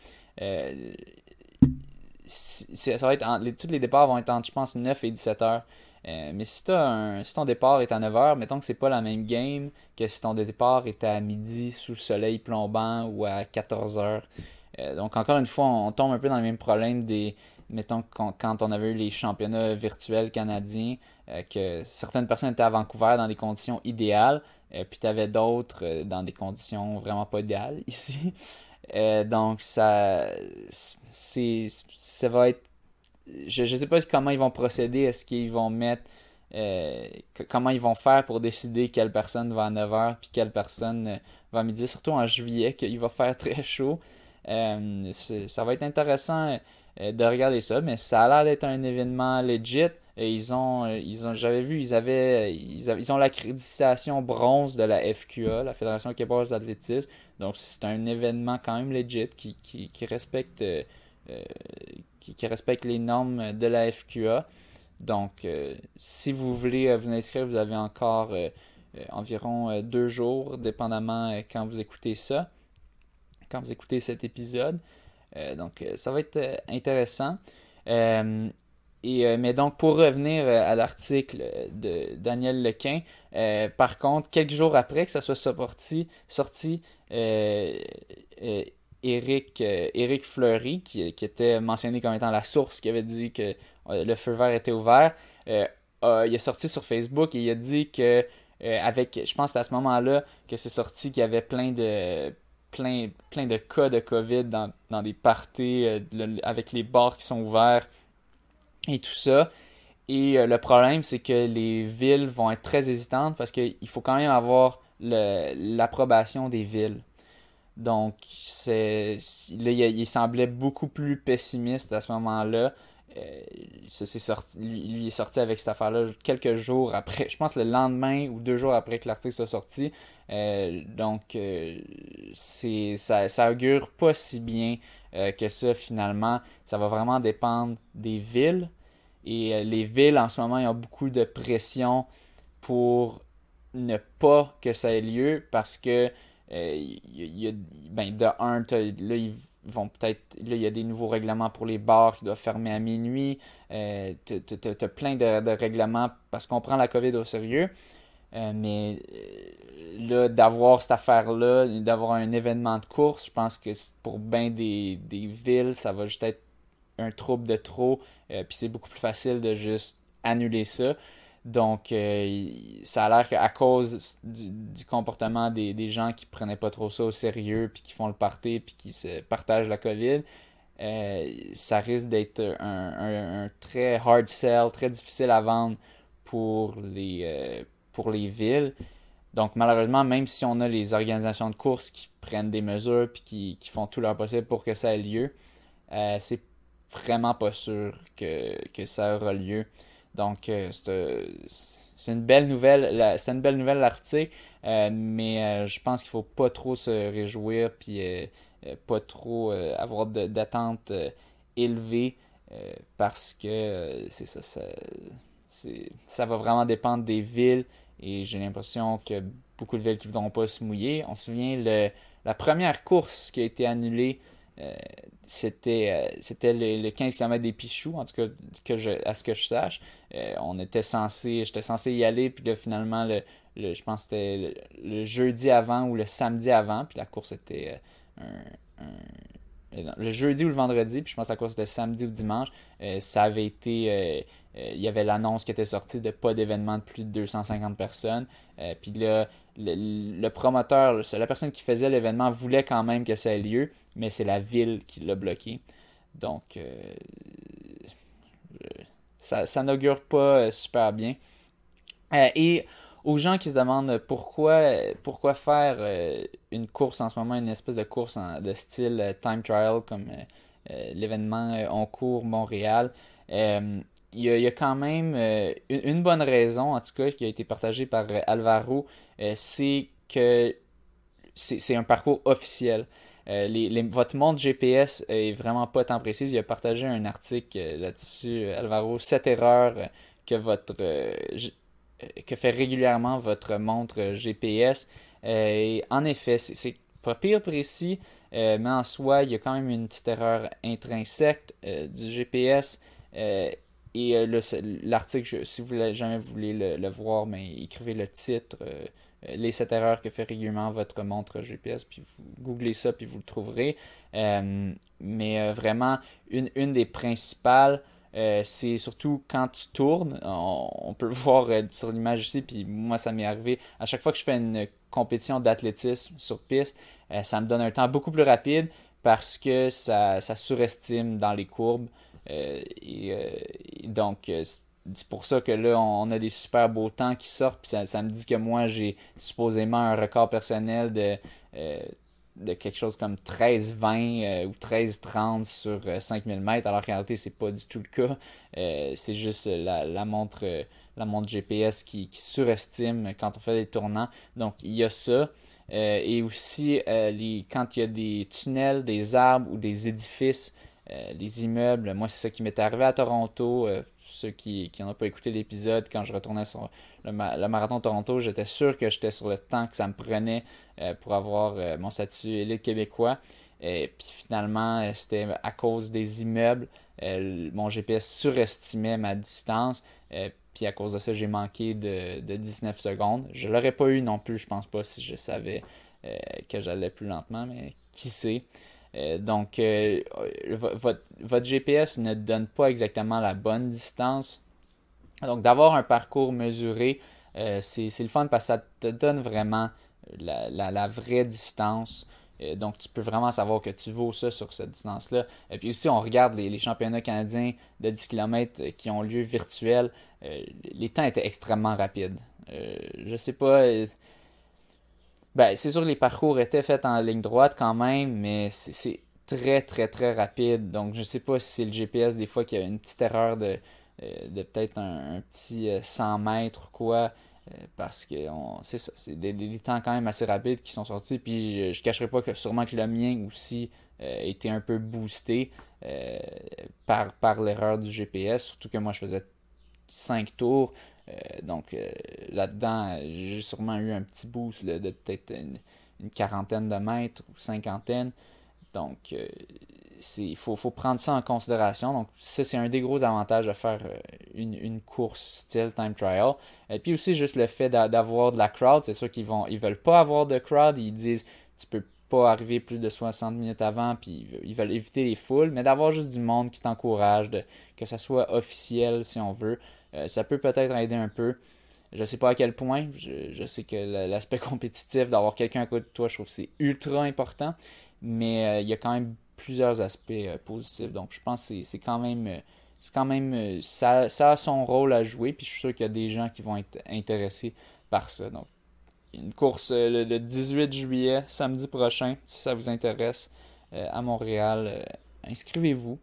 ça va être tous les départs vont être entre, je pense, 9 et 17 heures. Mais si ton départ est à 9 heures, mettons que c'est pas la même game que si ton départ est à midi sous le soleil plombant ou à 14 heures. Donc, encore une fois, on tombe un peu dans le même problème mettons, quand on avait eu les championnats virtuels canadiens, que certaines personnes étaient à Vancouver dans des conditions idéales, puis tu avais d'autres dans des conditions vraiment pas idéales ici. Donc, ça va être... Je sais pas comment ils vont procéder. Est-ce qu'ils vont mettre... comment ils vont faire pour décider quelle personne va à 9h puis quelle personne va à midi, surtout en juillet, qu'il va faire très chaud. Ça va être intéressant de regarder ça, mais ça a l'air d'être un événement legit. Et j'avais vu, ils ont l'accréditation bronze de la FQA, la Fédération québécoise d'athlétisme. Donc c'est un événement quand même legit qui respecte qui respecte les normes de la FQA. Donc si vous voulez vous inscrire, vous avez encore environ 2 jours, dépendamment quand vous écoutez ça, quand vous écoutez cet épisode. Donc ça va être intéressant. Mais donc, pour revenir à l'article de Daniel Lequin, par contre, quelques jours après que ça soit sorti, Éric Fleury, qui était mentionné comme étant la source, qui avait dit que le feu vert était ouvert, il a sorti sur Facebook et il a dit que, je pense que c'est à ce moment-là que c'est sorti qu'il y avait plein de cas de COVID dans des parties avec les bars qui sont ouverts et tout ça. Et le problème, c'est que les villes vont être très hésitantes parce qu'il faut quand même avoir l'approbation des villes. Donc, il semblait beaucoup plus pessimiste à ce moment-là. Lui est sorti avec cette affaire-là quelques jours après, je pense le lendemain ou 2 jours après que l'article soit sorti. Donc, ça augure pas si bien que ça finalement. Ça va vraiment dépendre des villes. Et les villes, en ce moment, ils ont beaucoup de pression pour ne pas que ça ait lieu parce que de un, là, ils vont peut-être. Là, il y a des nouveaux règlements pour les bars qui doivent fermer à minuit. T'as plein de règlements parce qu'on prend la COVID au sérieux. Mais là, d'avoir cette affaire-là, d'avoir un événement de course, je pense que pour bien des villes, ça va juste être un trouble de trop. Puis c'est beaucoup plus facile de juste annuler ça. Donc, ça a l'air qu'à cause du comportement des gens qui prenaient pas trop ça au sérieux, puis qui font le party, puis qui se partagent la COVID, ça risque d'être un très hard sell, très difficile à vendre pour les villes. Donc, malheureusement, même si on a les organisations de course qui prennent des mesures, puis qui font tout leur possible pour que ça ait lieu, c'est vraiment pas sûr que ça aura lieu. Donc, c'est une belle nouvelle. C'était une belle nouvelle l'article, mais je pense qu'il faut pas trop se réjouir puis pas trop avoir d'attentes élevées parce que c'est ça, ça va vraiment dépendre des villes et j'ai l'impression que beaucoup de villes qui ne voudront pas se mouiller. On se souvient, la première course qui a été annulée, c'était le 15 km des Pichoux, en tout cas à ce que je sache. J'étais censé y aller, puis là, finalement, je pense que c'était le jeudi avant ou le samedi avant, puis la course était le jeudi ou le vendredi, puis je pense que la course était samedi ou dimanche. Ça avait été... il y avait l'annonce qui était sortie de pas d'événement de plus de 250 personnes. Puis là, le promoteur, la personne qui faisait l'événement voulait quand même que ça ait lieu, mais c'est la ville qui l'a bloqué. Donc, ça n'augure pas super bien. Et aux gens qui se demandent pourquoi faire une course en ce moment, une espèce de course de style time trial comme l'événement On court Montréal, il y a quand même une bonne raison, en tout cas, qui a été partagée par Alvaro, c'est que c'est un parcours officiel. Votre montre GPS est vraiment pas tant précise. Il a partagé un article là-dessus, Alvaro, 7 erreurs que fait régulièrement votre montre GPS. Et en effet, c'est pas pire précis, mais en soi, il y a quand même une petite erreur intrinsèque du GPS. L'article, si vous jamais voulez le voir, mais écrivez le titre, les 7 erreurs que fait régulièrement votre montre GPS, puis vous googlez ça, puis vous le trouverez. Mais vraiment, une des principales, c'est surtout quand tu tournes, on peut le voir sur l'image ici, puis moi ça m'est arrivé, à chaque fois que je fais une compétition d'athlétisme sur piste, ça me donne un temps beaucoup plus rapide parce que ça surestime dans les courbes. Donc, c'est pour ça que là, on a des super beaux temps qui sortent. Puis ça me dit que moi, j'ai supposément un record personnel de quelque chose comme 13,20 ou 13,30 sur 5000 mètres. Alors qu'en réalité, c'est pas du tout le cas. C'est juste la montre GPS qui surestime quand on fait des tournants. Donc, il y a ça. Et aussi, quand il y a des tunnels, des arbres ou des édifices, les immeubles, moi c'est ça qui m'est arrivé à Toronto. Ceux qui n'ont pas écouté l'épisode, quand je retournais sur le marathon de Toronto, j'étais sûr que j'étais sur le temps que ça me prenait pour avoir mon statut élite québécois. Puis finalement, c'était à cause des immeubles. Mon GPS surestimait ma distance. Puis à cause de ça, j'ai manqué de 19 secondes. Je ne l'aurais pas eu non plus, je pense pas, si je savais que j'allais plus lentement, mais qui sait. Donc, votre GPS ne donne pas exactement la bonne distance. Donc, d'avoir un parcours mesuré, c'est le fun parce que ça te donne vraiment la vraie distance. Donc, tu peux vraiment savoir que tu vaux ça sur cette distance-là. Et puis aussi, on regarde les championnats canadiens de 10 km qui ont lieu virtuels. Les temps étaient extrêmement rapides. Je sais pas... Ben, c'est sûr que les parcours étaient faits en ligne droite quand même, mais c'est très, très, très rapide. Donc, je ne sais pas si c'est le GPS des fois qui a une petite erreur de peut-être un petit 100 mètres ou quoi. Parce que c'est ça, c'est des temps quand même assez rapides qui sont sortis. Puis, je ne cacherai pas que sûrement que le mien aussi était un peu boosté par l'erreur du GPS. Surtout que moi, je faisais 5 tours. Donc là-dedans, j'ai sûrement eu un petit boost de peut-être une quarantaine de mètres ou cinquantaine. Donc, il faut prendre ça en considération. Donc, ça, c'est un des gros avantages de faire une course style time trial. Et puis aussi, juste le fait d'avoir de la crowd. C'est sûr ils veulent pas avoir de crowd. Ils disent, tu peux pas arriver plus de 60 minutes avant, puis ils veulent éviter les foules. Mais d'avoir juste du monde qui t'encourage, que ça soit officiel si on veut. Ça peut peut-être aider un peu. Je ne sais pas à quel point. Je sais que l'aspect compétitif, d'avoir quelqu'un à côté de toi, je trouve que c'est ultra important. Mais il y a quand même plusieurs aspects positifs. Donc, je pense que c'est quand même... ça a son rôle à jouer. Puis je suis sûr qu'il y a des gens qui vont être intéressés par ça. Donc, une course le 18 juillet, samedi prochain, si ça vous intéresse, à Montréal. Inscrivez-vous.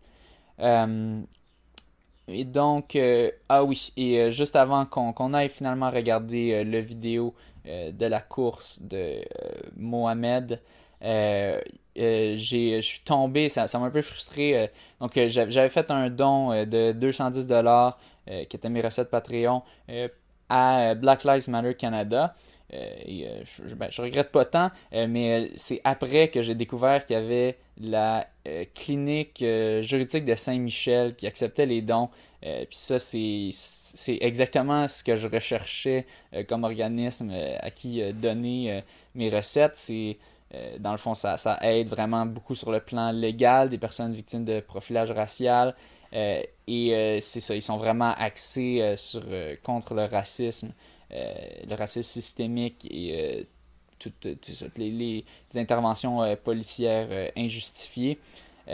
Et donc, juste avant qu'on aille finalement regarder le vidéo de la course de Mohamed, je suis tombé, ça m'a un peu frustré. Donc, j'avais fait un don de 210$ qui était mes recettes Patreon à Black Lives Matter Canada. Je regrette pas tant, mais c'est après que j'ai découvert qu'il y avait la clinique juridique de Saint-Michel qui acceptait les dons. Puis ça, c'est exactement ce que je recherchais comme organisme à qui donner mes recettes. Dans le fond, ça aide vraiment beaucoup sur le plan légal des personnes victimes de profilage racial. C'est ça, ils sont vraiment axés contre le racisme systémique et toutes les interventions policières injustifiées.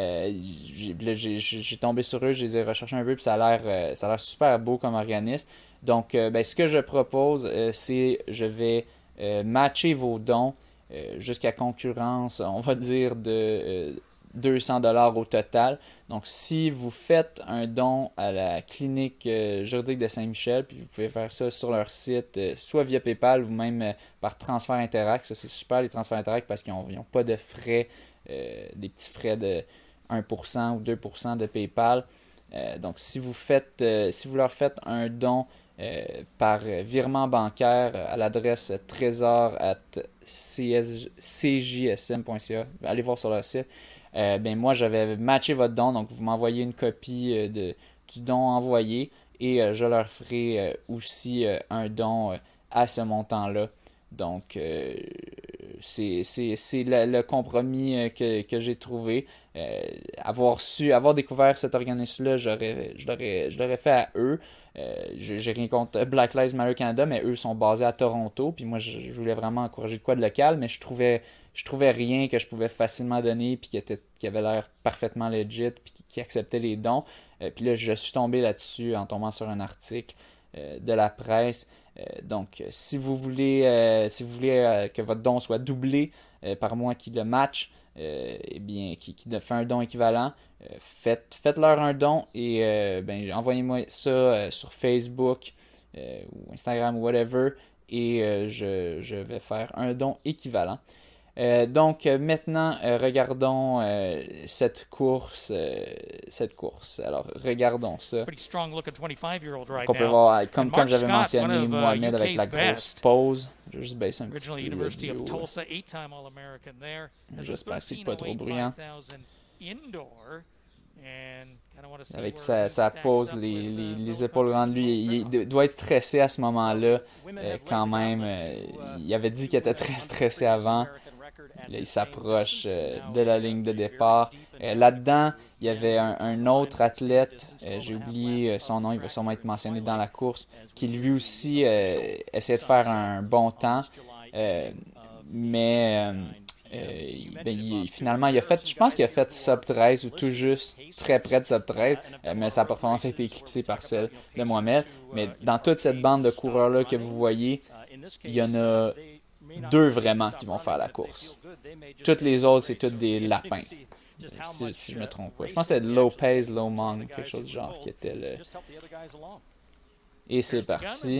J'ai tombé sur eux, je les ai recherchés un peu, puis ça a l'air super beau comme organisme. Donc, ce que je propose, c'est je vais matcher vos dons jusqu'à concurrence, on va dire, de 200$ au total. Donc, si vous faites un don à la clinique juridique de Saint-Michel, puis vous pouvez faire ça sur leur site, soit via PayPal ou même par transfert Interac. Ça, c'est super, les transferts Interac, parce qu'ils n'ont pas de frais, des petits frais de 1% ou 2% de PayPal. Donc, si vous leur faites un don par virement bancaire à l'adresse trésor@cjsm.ca, allez voir sur leur site. Moi, j'avais matché votre don, donc vous m'envoyez une copie du don envoyé et je leur ferai aussi un don à ce montant-là. Donc, c'est le compromis que j'ai trouvé. Avoir découvert cet organisme-là, je l'aurais fait à eux. J'ai rien contre Black Lives Matter Canada, mais eux sont basés à Toronto. Puis moi, je voulais vraiment encourager de quoi de local, mais je trouvais rien que je pouvais facilement donner, puis qui avait l'air parfaitement legit, puis qui acceptait les dons. Puis là, je suis tombé là-dessus en tombant sur un article de la presse. Donc, si vous voulez que votre don soit doublé par moi qui le match, qui fait un don équivalent, faites-leur un don et envoyez-moi ça sur Facebook ou Instagram ou whatever, et je vais faire un don équivalent. Donc maintenant, regardons cette course. Alors, regardons ça. On peut voir, comme j'avais mentionné, Mohamed avec la grosse pause. Je vais juste baisser un petit peu le vidéo. J'espère que c'est pas trop bruyant. Avec sa pause, les épaules grandes, lui, il doit être stressé à ce moment-là. Quand même, il avait dit qu'il était très stressé avant. Là, il s'approche de la ligne de départ. Là-dedans, il y avait un autre athlète, j'ai oublié son nom, il va sûrement être mentionné dans la course, qui lui aussi essayait de faire un bon temps. Finalement, je pense qu'il a fait sub 13 ou tout juste très près de sub 13, mais sa performance a été éclipsée par celle de Mohamed. Mais dans toute cette bande de coureurs-là que vous voyez, il y en a 2 vraiment qui vont faire la course. Toutes les autres, c'est toutes des lapins. Si je me trompe pas. Je pense que c'était Lomong, quelque chose du genre, qui était le... Et c'est parti.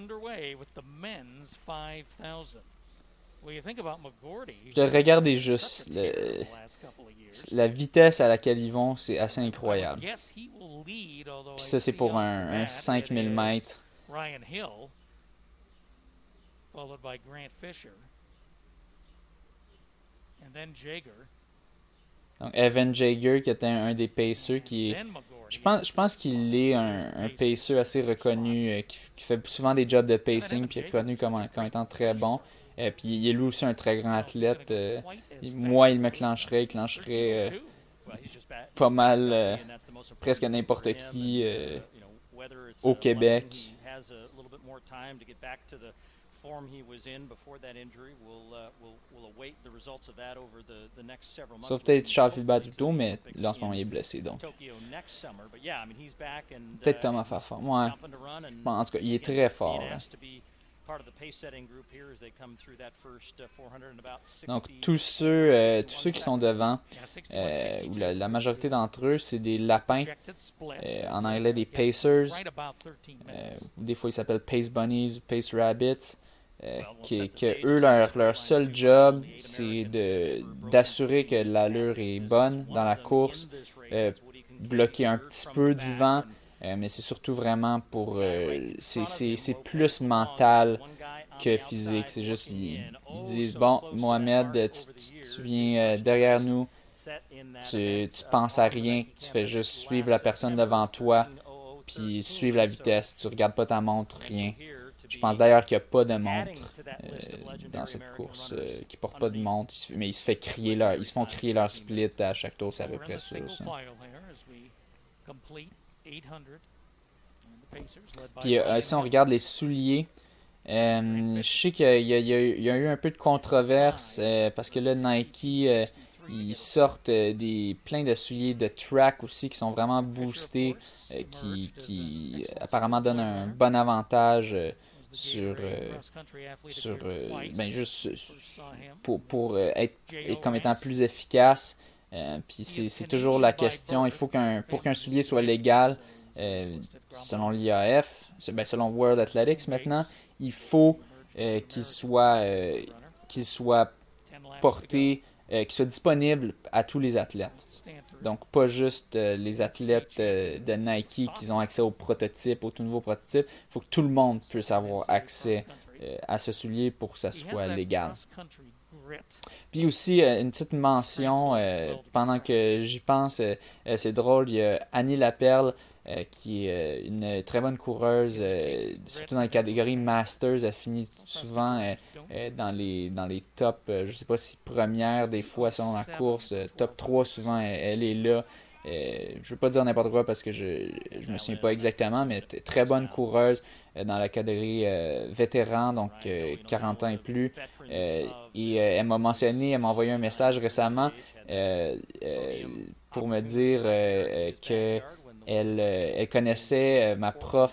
Regardez juste la vitesse à laquelle ils vont, c'est assez incroyable. Puis ça, c'est pour un 5000 mètres. Followed by Grant Fisher. And then Jaeger. Donc Evan Jaeger, qui était un des pacers, qui est... Je pense qu'il est un pacer assez reconnu, qui fait souvent des jobs de pacing, puis reconnu comme étant très bon. Puis il est lui aussi un très grand athlète. Moi, il clencherait pas mal, presque n'importe qui au Québec. Sauf peut-être Charles Philbert plutôt, mais là en ce moment il est blessé, donc peut-être Thomas Fafard. Ouais. Bon, en tout cas, il est très fort. Là. Donc tous ceux qui sont devant, ou la majorité d'entre eux, c'est des lapins, en anglais des pacers, des fois ils s'appellent pace bunnies ou pace rabbits. Que eux, leur seul job, c'est d'assurer que l'allure est bonne dans la course, bloquer un petit peu du vent, mais c'est surtout vraiment pour... c'est plus mental que physique. C'est juste, ils disent, bon, Mohamed, tu viens derrière nous, tu penses à rien, tu fais juste suivre la personne devant toi, puis suivre la vitesse, tu regardes pas ta montre, rien. Je pense d'ailleurs qu'il n'y a pas de montre dans cette course, qui ne porte pas de montre, mais ils se font crier leur split à chaque tour, c'est à peu près ça. Puis si on regarde les souliers, je sais qu'il y a eu un peu de controverse, parce que là, Nike Ils sortent plein de souliers de track aussi qui sont vraiment boostés, qui apparemment donnent un bon avantage juste pour être comme étant plus efficace. Puis c'est toujours la question, il faut pour qu'un soulier soit légal, selon l'IAF, selon World Athletics maintenant, il faut qu'il soit porté, qu'il soit disponible à tous les athlètes. Donc, pas juste les athlètes de Nike qui ont accès au prototype, au tout nouveau prototype. Il faut que tout le monde puisse avoir accès à ce soulier pour que ça soit légal. Puis aussi, une petite mention, pendant que j'y pense, c'est drôle, il y a Annie Laperle, qui est une très bonne coureuse, surtout dans les catégories Masters. Elle finit souvent dans les top, je ne sais pas si première des fois selon la course, top 3 souvent, elle est là. Je ne veux pas dire n'importe quoi parce que je me souviens pas exactement, mais très bonne coureuse dans la catégorie vétéran, donc 40 ans et plus. Et elle m'a envoyé un message récemment pour me dire que elle connaissait ma prof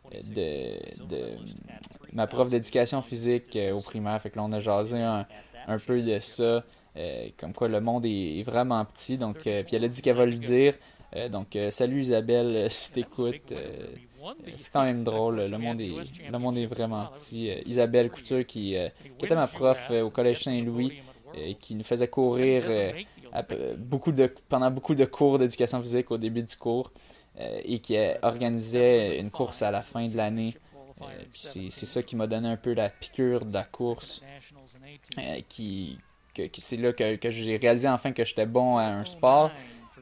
d'éducation physique au primaire. Fait que là, on a jasé un peu de ça, comme quoi le monde est vraiment petit. Donc, puis elle a dit qu'elle va lui dire. Donc, salut Isabelle, si t'écoutes. C'est quand même drôle, le monde est vraiment petit. Isabelle Couture, qui était ma prof au Collège Saint-Louis, qui nous faisait courir pendant beaucoup de cours d'éducation physique au début du cours. Et qui organisait une course à la fin de l'année. C'est ça qui m'a donné un peu la piqûre de la course. C'est là que j'ai réalisé enfin que j'étais bon à un sport.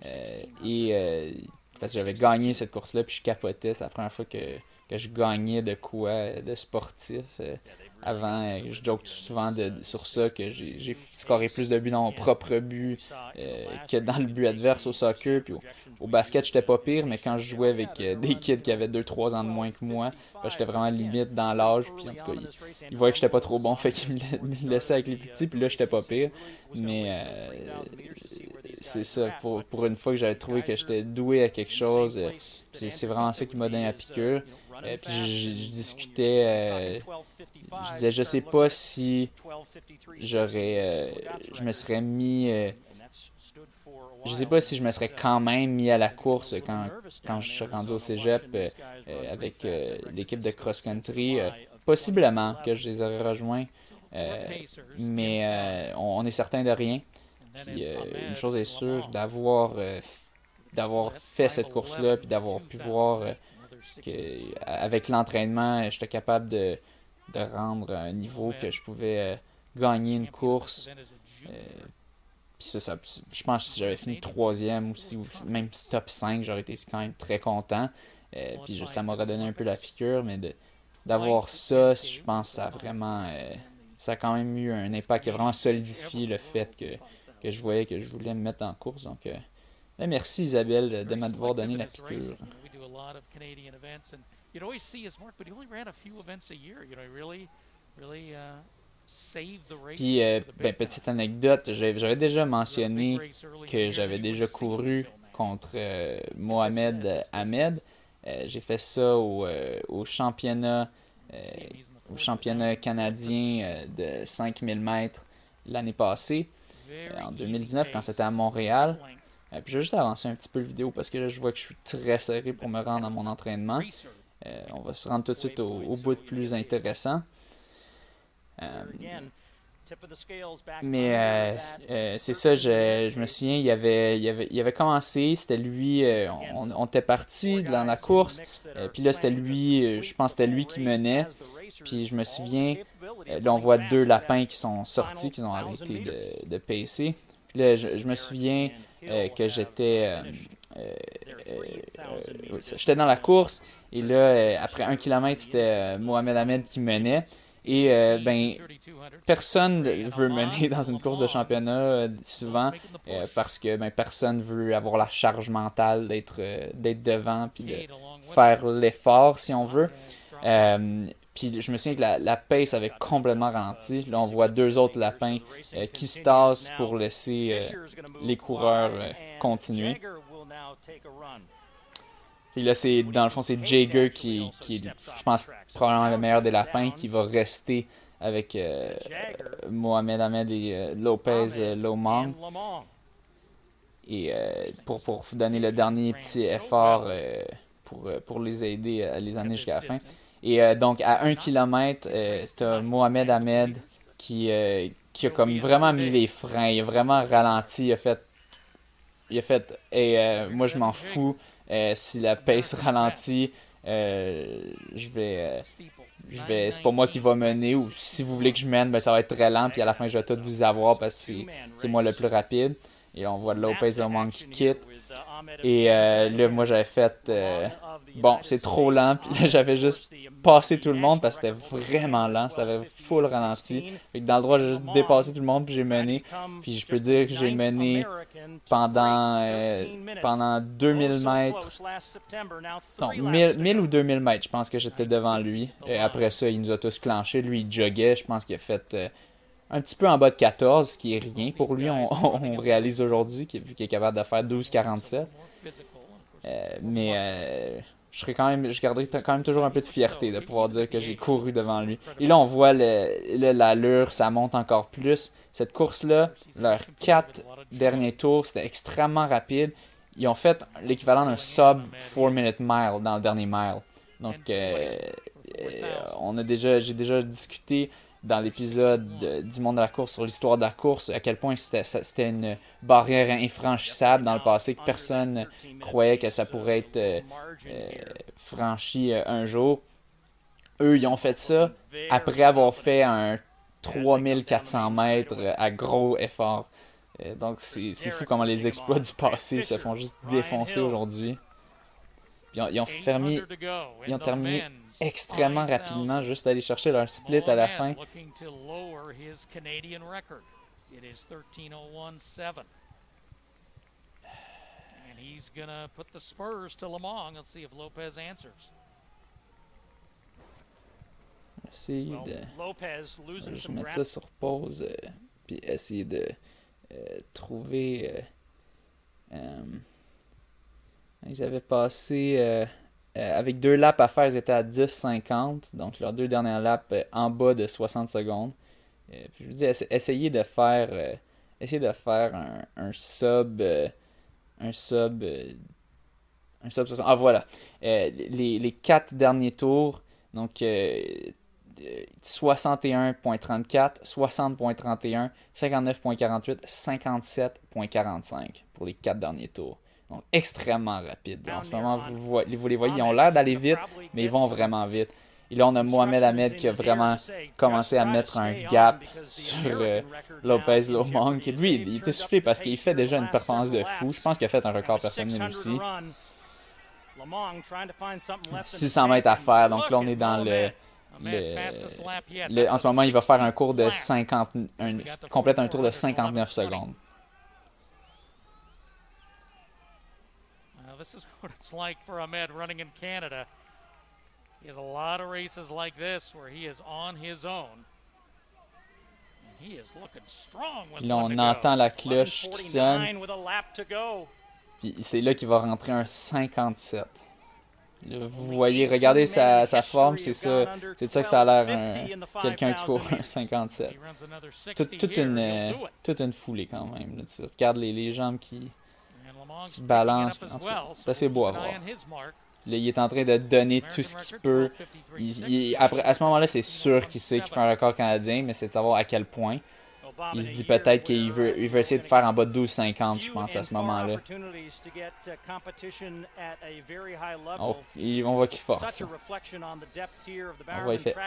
Parce que j'avais gagné cette course-là, puis je capotais. C'est la première fois que je gagnais de quoi de sportif. Avant, je joke souvent sur ça, que j'ai scoré plus de buts dans mon propre but que dans le but adverse au soccer. Puis au basket, j'étais pas pire, mais quand je jouais avec des kids qui avaient 2-3 ans de moins que moi, j'étais vraiment limite dans l'âge. Puis en tout cas, ils voyaient que j'étais pas trop bon, fait qu'ils me laissaient avec les plus petits, puis là, j'étais pas pire. Mais c'est ça, pour une fois que j'avais trouvé que j'étais doué à quelque chose, c'est vraiment ça qui m'a donné la piqûre. Puis je discutais, je disais, je sais pas si je me serais mis, je sais pas si je me serais quand même mis à la course quand je suis rendu au cégep avec l'équipe de cross-country. Possiblement que je les aurais rejoints, mais on est certain de rien. Puis une chose est sûre, d'avoir fait cette course-là, puis d'avoir pu voir qu'avec l'entraînement, j'étais capable de rendre un niveau que je pouvais gagner une course. Puis c'est ça. Je pense que si j'avais fini 3e ou même top 5, j'aurais été quand même très content. Puis ça m'aurait donné un peu la piqûre, mais d'avoir ça, je pense que ça a vraiment... ça a quand même eu un impact qui a vraiment solidifié le fait que je voyais que je voulais me mettre en course. Donc, merci Isabelle de m'avoir donné la piqûre. Puis, petite anecdote, j'avais déjà mentionné que j'avais déjà couru contre Mohamed Ahmed. J'ai fait ça au championnat canadien de 5000 mètres l'année passée, en 2019, quand c'était à Montréal. Puis je vais juste avancer un petit peu le vidéo parce que là, je vois que je suis très serré pour me rendre à mon entraînement. On va se rendre tout de suite au bout de plus intéressant. Mais c'est ça, je me souviens, il avait commencé, c'était lui, on était parti dans la course, puis là c'était lui, je pense que c'était lui qui menait, puis je me souviens, là on voit 2 lapins qui sont sortis, qui ont arrêté de pacer, puis là je me souviens que j'étais dans la course, et là après 1 kilomètre c'était Mohamed Ahmed qui menait. Et personne veut mener dans une course de championnat souvent parce que personne veut avoir la charge mentale d'être devant puis de faire l'effort si on veut. Puis je me souviens que la pace avait complètement ralenti. Là, on voit 2 autres lapins qui se tassent pour laisser les coureurs continuer. Puis là, dans le fond, c'est Jaeger qui est, je pense, probablement le meilleur des lapins, qui va rester avec Mohamed Ahmed et Lopez Lomong. Et pour donner le dernier petit effort pour les aider à les amener jusqu'à la fin. Et donc, à 1 km, tu as Mohamed Ahmed qui a comme vraiment mis les freins. Il a vraiment ralenti. Il a fait moi, je m'en fous. Si la pace ralentit, c'est pas moi qui va mener. Ou si vous voulez que je mène, ben, ça va être très lent. Puis à la fin, je vais tout vous avoir parce que c'est moi le plus rapide. Et on voit Lopez Lomong qui quitte. Et là, moi, j'avais fait... bon, c'est trop lent. Puis là, j'avais juste passé tout le monde parce que c'était vraiment lent. Ça avait full ralenti. Fait que dans le droit, j'ai juste dépassé tout le monde puis j'ai mené. Puis je peux dire que j'ai mené pendant 2000 mètres. Non, 1000 ou 2000 mètres. Je pense que j'étais devant lui. Et après ça, il nous a tous clenchés. Lui, il joguait. Je pense qu'il a fait... un petit peu en bas de 14, ce qui est rien pour lui, on réalise aujourd'hui, vu qu'il est capable de faire 12,47. Mais je garderai quand même toujours un peu de fierté de pouvoir dire que j'ai couru devant lui. Et là, on voit l'allure, ça monte encore plus. Cette course-là, leurs 4 derniers tours, c'était extrêmement rapide. Ils ont fait l'équivalent d'un sub 4-minute mile dans le dernier mile. Donc, j'ai déjà discuté dans l'épisode du monde de la course sur l'histoire de la course, à quel point c'était une barrière infranchissable dans le passé, que personne croyait que ça pourrait être franchi un jour. Eux, ils ont fait ça après avoir fait un 3400 mètres à gros effort. Donc c'est fou comment les exploits du passé se font juste défoncer aujourd'hui. Ils ont terminé extrêmement rapidement, juste aller chercher leur split à la fin. Essayer de... Je vais mettre ça sur pause, puis essayer de trouver... ils avaient passé... avec 2 laps à faire, ils étaient à 10,50. Donc, leurs 2 dernières laps en bas de 60 secondes. Puis je vous dis, essayez de faire un sub... un sub 60. Ah, voilà. Les 4 derniers tours. Donc, 61.34, 60.31, 59.48, 57.45 pour les 4 derniers tours. Donc, extrêmement rapide. En ce moment, vous les voyez, ils ont l'air d'aller vite, mais ils vont vraiment vite. Et là, on a Mohamed Ahmed qui a vraiment commencé à mettre un gap sur Lopez Lomong. Lui, il était soufflé parce qu'il fait déjà une performance de fou. Je pense qu'il a fait un record personnel aussi. 600 mètres à faire. Donc là, on est dans en ce moment, il va faire un cours de complète un tour de 59 secondes. This is what it's like for Ahmed running in Canada. He has a lot of races like this where he is on his own. And he is looking strong with là, on entend la cloche qui sonne. Puis c'est là qu'il va rentrer un 57. Là, vous voyez, regardez sa forme, c'est ça que ça a l'air quelqu'un qui court un 57. Toute une foulée quand même. Là, tu regardes les jambes qui balance. En tout cas, c'est assez beau à voir. Là, il est en train de donner tout ce qu'il peut. Après, à ce moment-là, c'est sûr qu'il sait qu'il fait un record canadien, mais c'est de savoir à quel point. Il se dit peut-être qu'il veut essayer de faire en bas de 12,50, je pense, à ce moment-là. Oh, on voit qu'il force. On voit qu'il fait.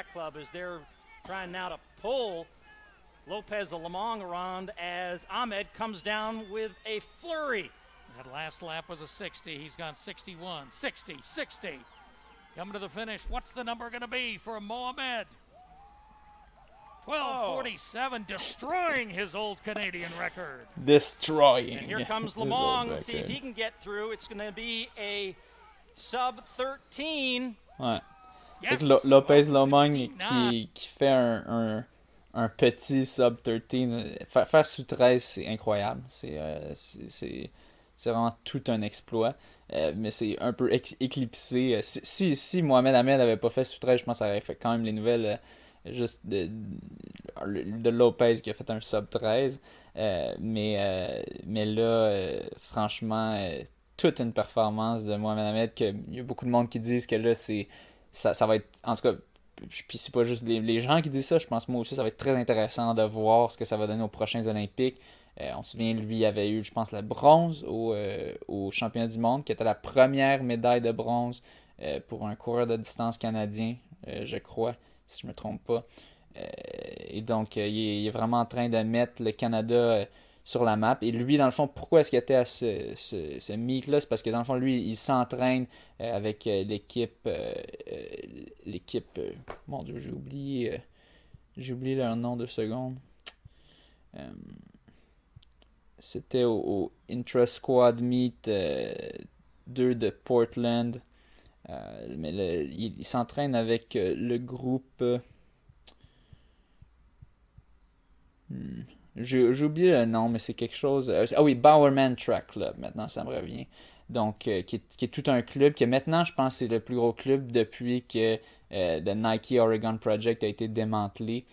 Lopez Lomong around as Ahmed comes down with a flurry. That last lap was a 60. He's gone 61, 60, 60. Coming to the finish. What's the number going to be for Mohamed? 12:47, destroying his old Canadian record. Destroying. And here comes Lomong. Let's see if he can get through. It's going to be a sub 13. Ouais. Fait que Lopez Lomong qui fait un petit sub 13. Faire sous 13, c'est incroyable. C'est vraiment tout un exploit. Mais c'est un peu éclipsé. Si Mohamed Ahmed n'avait pas fait sous 13, je pense que ça aurait fait quand même les nouvelles juste de Lopez qui a fait un sub 13. Mais là, franchement, toute une performance de Mohamed Ahmed. Il y a beaucoup de monde qui disent que là, ça va être... En tout cas, puis c'est pas juste les gens qui disent ça, je pense moi aussi ça va être très intéressant de voir ce que ça va donner aux prochains Olympiques. On se souvient, lui avait eu, je pense, le bronze au championnat du monde, qui était la première médaille de bronze pour un coureur de distance canadien, je crois, si je me trompe pas. Et donc, il est vraiment en train de mettre le Canada sur la map. Et lui, dans le fond, pourquoi est-ce qu'il était à ce meet-là? C'est parce que, dans le fond, lui, il s'entraîne avec l'équipe... mon Dieu, j'ai oublié leur nom de seconde. C'était au Intra-Squad Meet 2 de Portland. Mais il s'entraîne avec le groupe... J'ai oublié le nom, mais c'est quelque chose... ah oui, Bowerman Track Club, maintenant ça me revient. Donc, qui est tout un club, que maintenant, je pense, c'est le plus gros club depuis que le Nike Oregon Project a été démantelé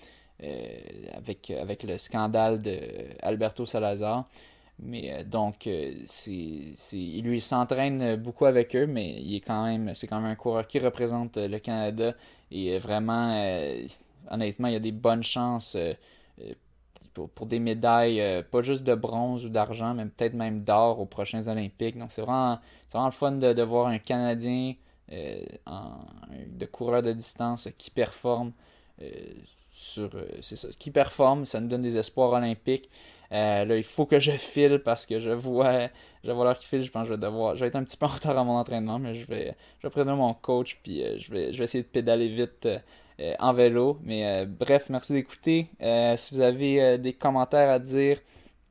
avec le scandale de Alberto Salazar. Mais donc, lui, il s'entraîne beaucoup avec eux, mais c'est quand même un coureur qui représente le Canada. Et vraiment, honnêtement, il y a des bonnes chances... pour des médailles, pas juste de bronze ou d'argent, mais peut-être même d'or aux prochains Olympiques. Donc c'est vraiment le fun de voir un Canadien de coureur de distance qui performe c'est ça, qui performe, ça nous donne des espoirs olympiques. Là, il faut que je file parce que je vois l'heure qui file. Je pense que je vais être un petit peu en retard à mon entraînement, mais je vais prévenir mon coach, puis je vais essayer de pédaler vite en vélo. Mais bref, merci d'écouter. Si vous avez des commentaires à dire,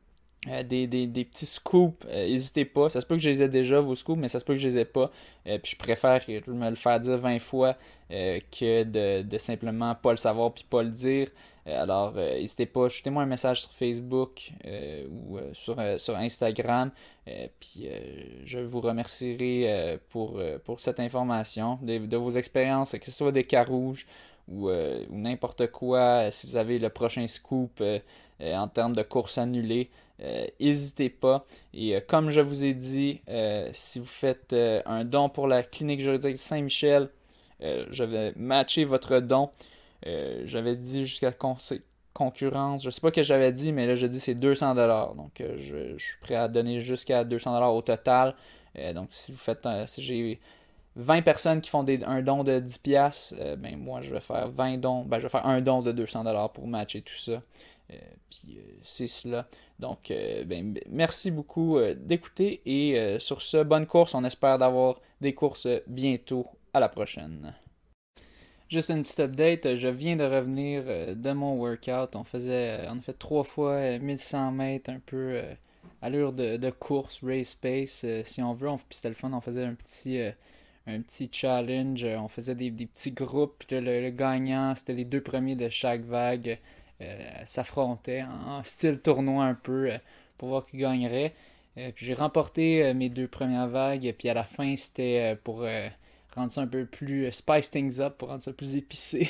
des petits scoops, n'hésitez pas. Ça se peut que je les ai déjà, vos scoops, mais ça se peut que je les ai pas. Puis je préfère me le faire dire 20 fois que de simplement pas le savoir puis pas le dire. Alors, n'hésitez pas, shootez-moi un message sur Facebook ou sur Instagram. Puis je vous remercierai pour cette information, de vos expériences, que ce soit des cas rouges ou n'importe quoi. Si vous avez le prochain scoop en termes de courses annulées, n'hésitez pas. Et comme je vous ai dit, si vous faites un don pour la clinique juridique Saint-Michel, je vais matcher votre don. J'avais dit jusqu'à concurrence, je sais pas ce que j'avais dit, mais là je dis c'est 200$. Donc je suis prêt à donner jusqu'à 200$ au total. Donc si vous faites si j'ai 20 personnes qui font un don de 10$, ben moi je vais faire 20 dons, je vais faire un don de 200$ pour matcher tout ça. Puis c'est cela. Donc merci beaucoup d'écouter et sur ce, bonne course. On espère d'avoir des courses bientôt. À la prochaine. Juste une petite update, je viens de revenir de mon workout. On a fait 3 fois 1100 mètres, un peu allure de course, race pace, si on veut. Puis c'était le fun, on faisait un petit challenge, on faisait des petits groupes. Puis le gagnant, c'était les 2 premiers de chaque vague, s'affrontaient en style tournoi un peu pour voir qui gagnerait. Puis j'ai remporté mes 2 premières vagues, puis à la fin, c'était pour... rendre ça un peu plus spice things up, pour rendre ça plus épicé.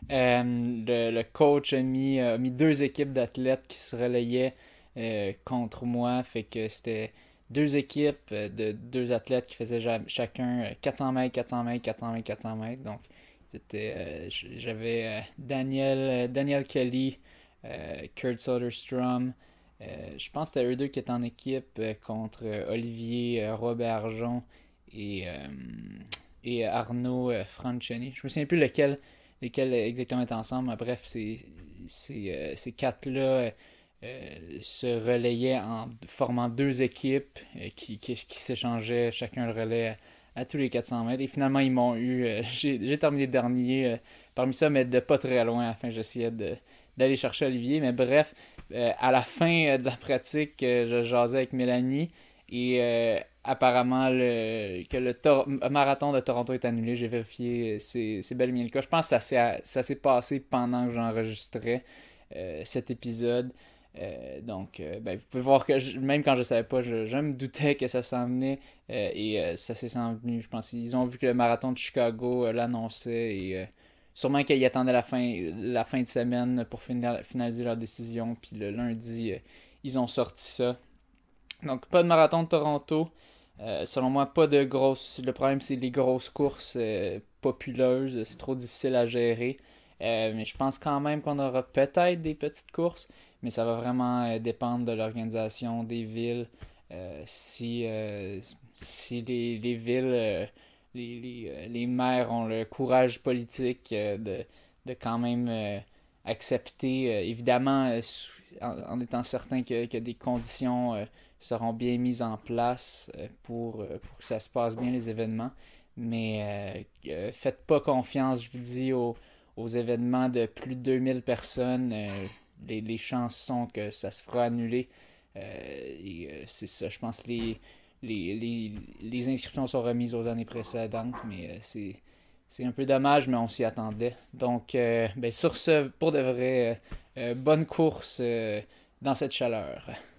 Le coach a mis 2 équipes d'athlètes qui se relayaient contre moi, fait que c'était 2 équipes de 2 athlètes qui faisaient chacun 400 mètres, 400 mètres, 400 mètres, 400 mètres. Donc j'avais Daniel Kelly, Kurt Soderstrom, je pense que c'était eux 2 qui étaient en équipe contre Olivier Robert-Arjon et Arnaud Franchini. Je me souviens plus lesquels exactement étaient ensemble, mais bref, ces 4-là se relayaient en formant 2 équipes qui s'échangeaient chacun le relais à tous les 400 mètres. Et finalement, ils m'ont eu... j'ai terminé dernier parmi ça, mais de pas très loin. Enfin, j'essayais d'aller chercher Olivier. Mais bref, à la fin de la pratique, je jasais avec Mélanie. Et apparemment, que le marathon de Toronto est annulé. J'ai vérifié, c'est bel et bien le cas. Je pense que ça s'est passé pendant que j'enregistrais cet épisode. Donc, vous pouvez voir que même quand je savais pas, je me doutais que ça s'en venait. Ça s'en venu. Je pense qu'ils ont vu que le marathon de Chicago l'annonçait. Et sûrement qu'ils attendaient la fin de semaine pour finaliser leur décision. Puis le lundi, ils ont sorti ça. Donc, pas de marathon de Toronto. Selon moi, pas de grosses. Le problème, c'est les grosses courses populeuses. C'est trop difficile à gérer. Mais je pense quand même qu'on aura peut-être des petites courses. Mais ça va vraiment dépendre de l'organisation des villes. Si les villes, les maires ont le courage politique de quand même accepter, évidemment, en étant certain que des conditions seront bien mises en place pour que ça se passe bien, les événements. Mais faites pas confiance, je vous dis, aux événements de plus de 2000 personnes. Les chances sont que ça se fera annuler. C'est ça, je pense que les inscriptions sont remises aux années précédentes, mais c'est un peu dommage, mais on s'y attendait. Donc, sur ce, pour de vrai, bonne course dans cette chaleur.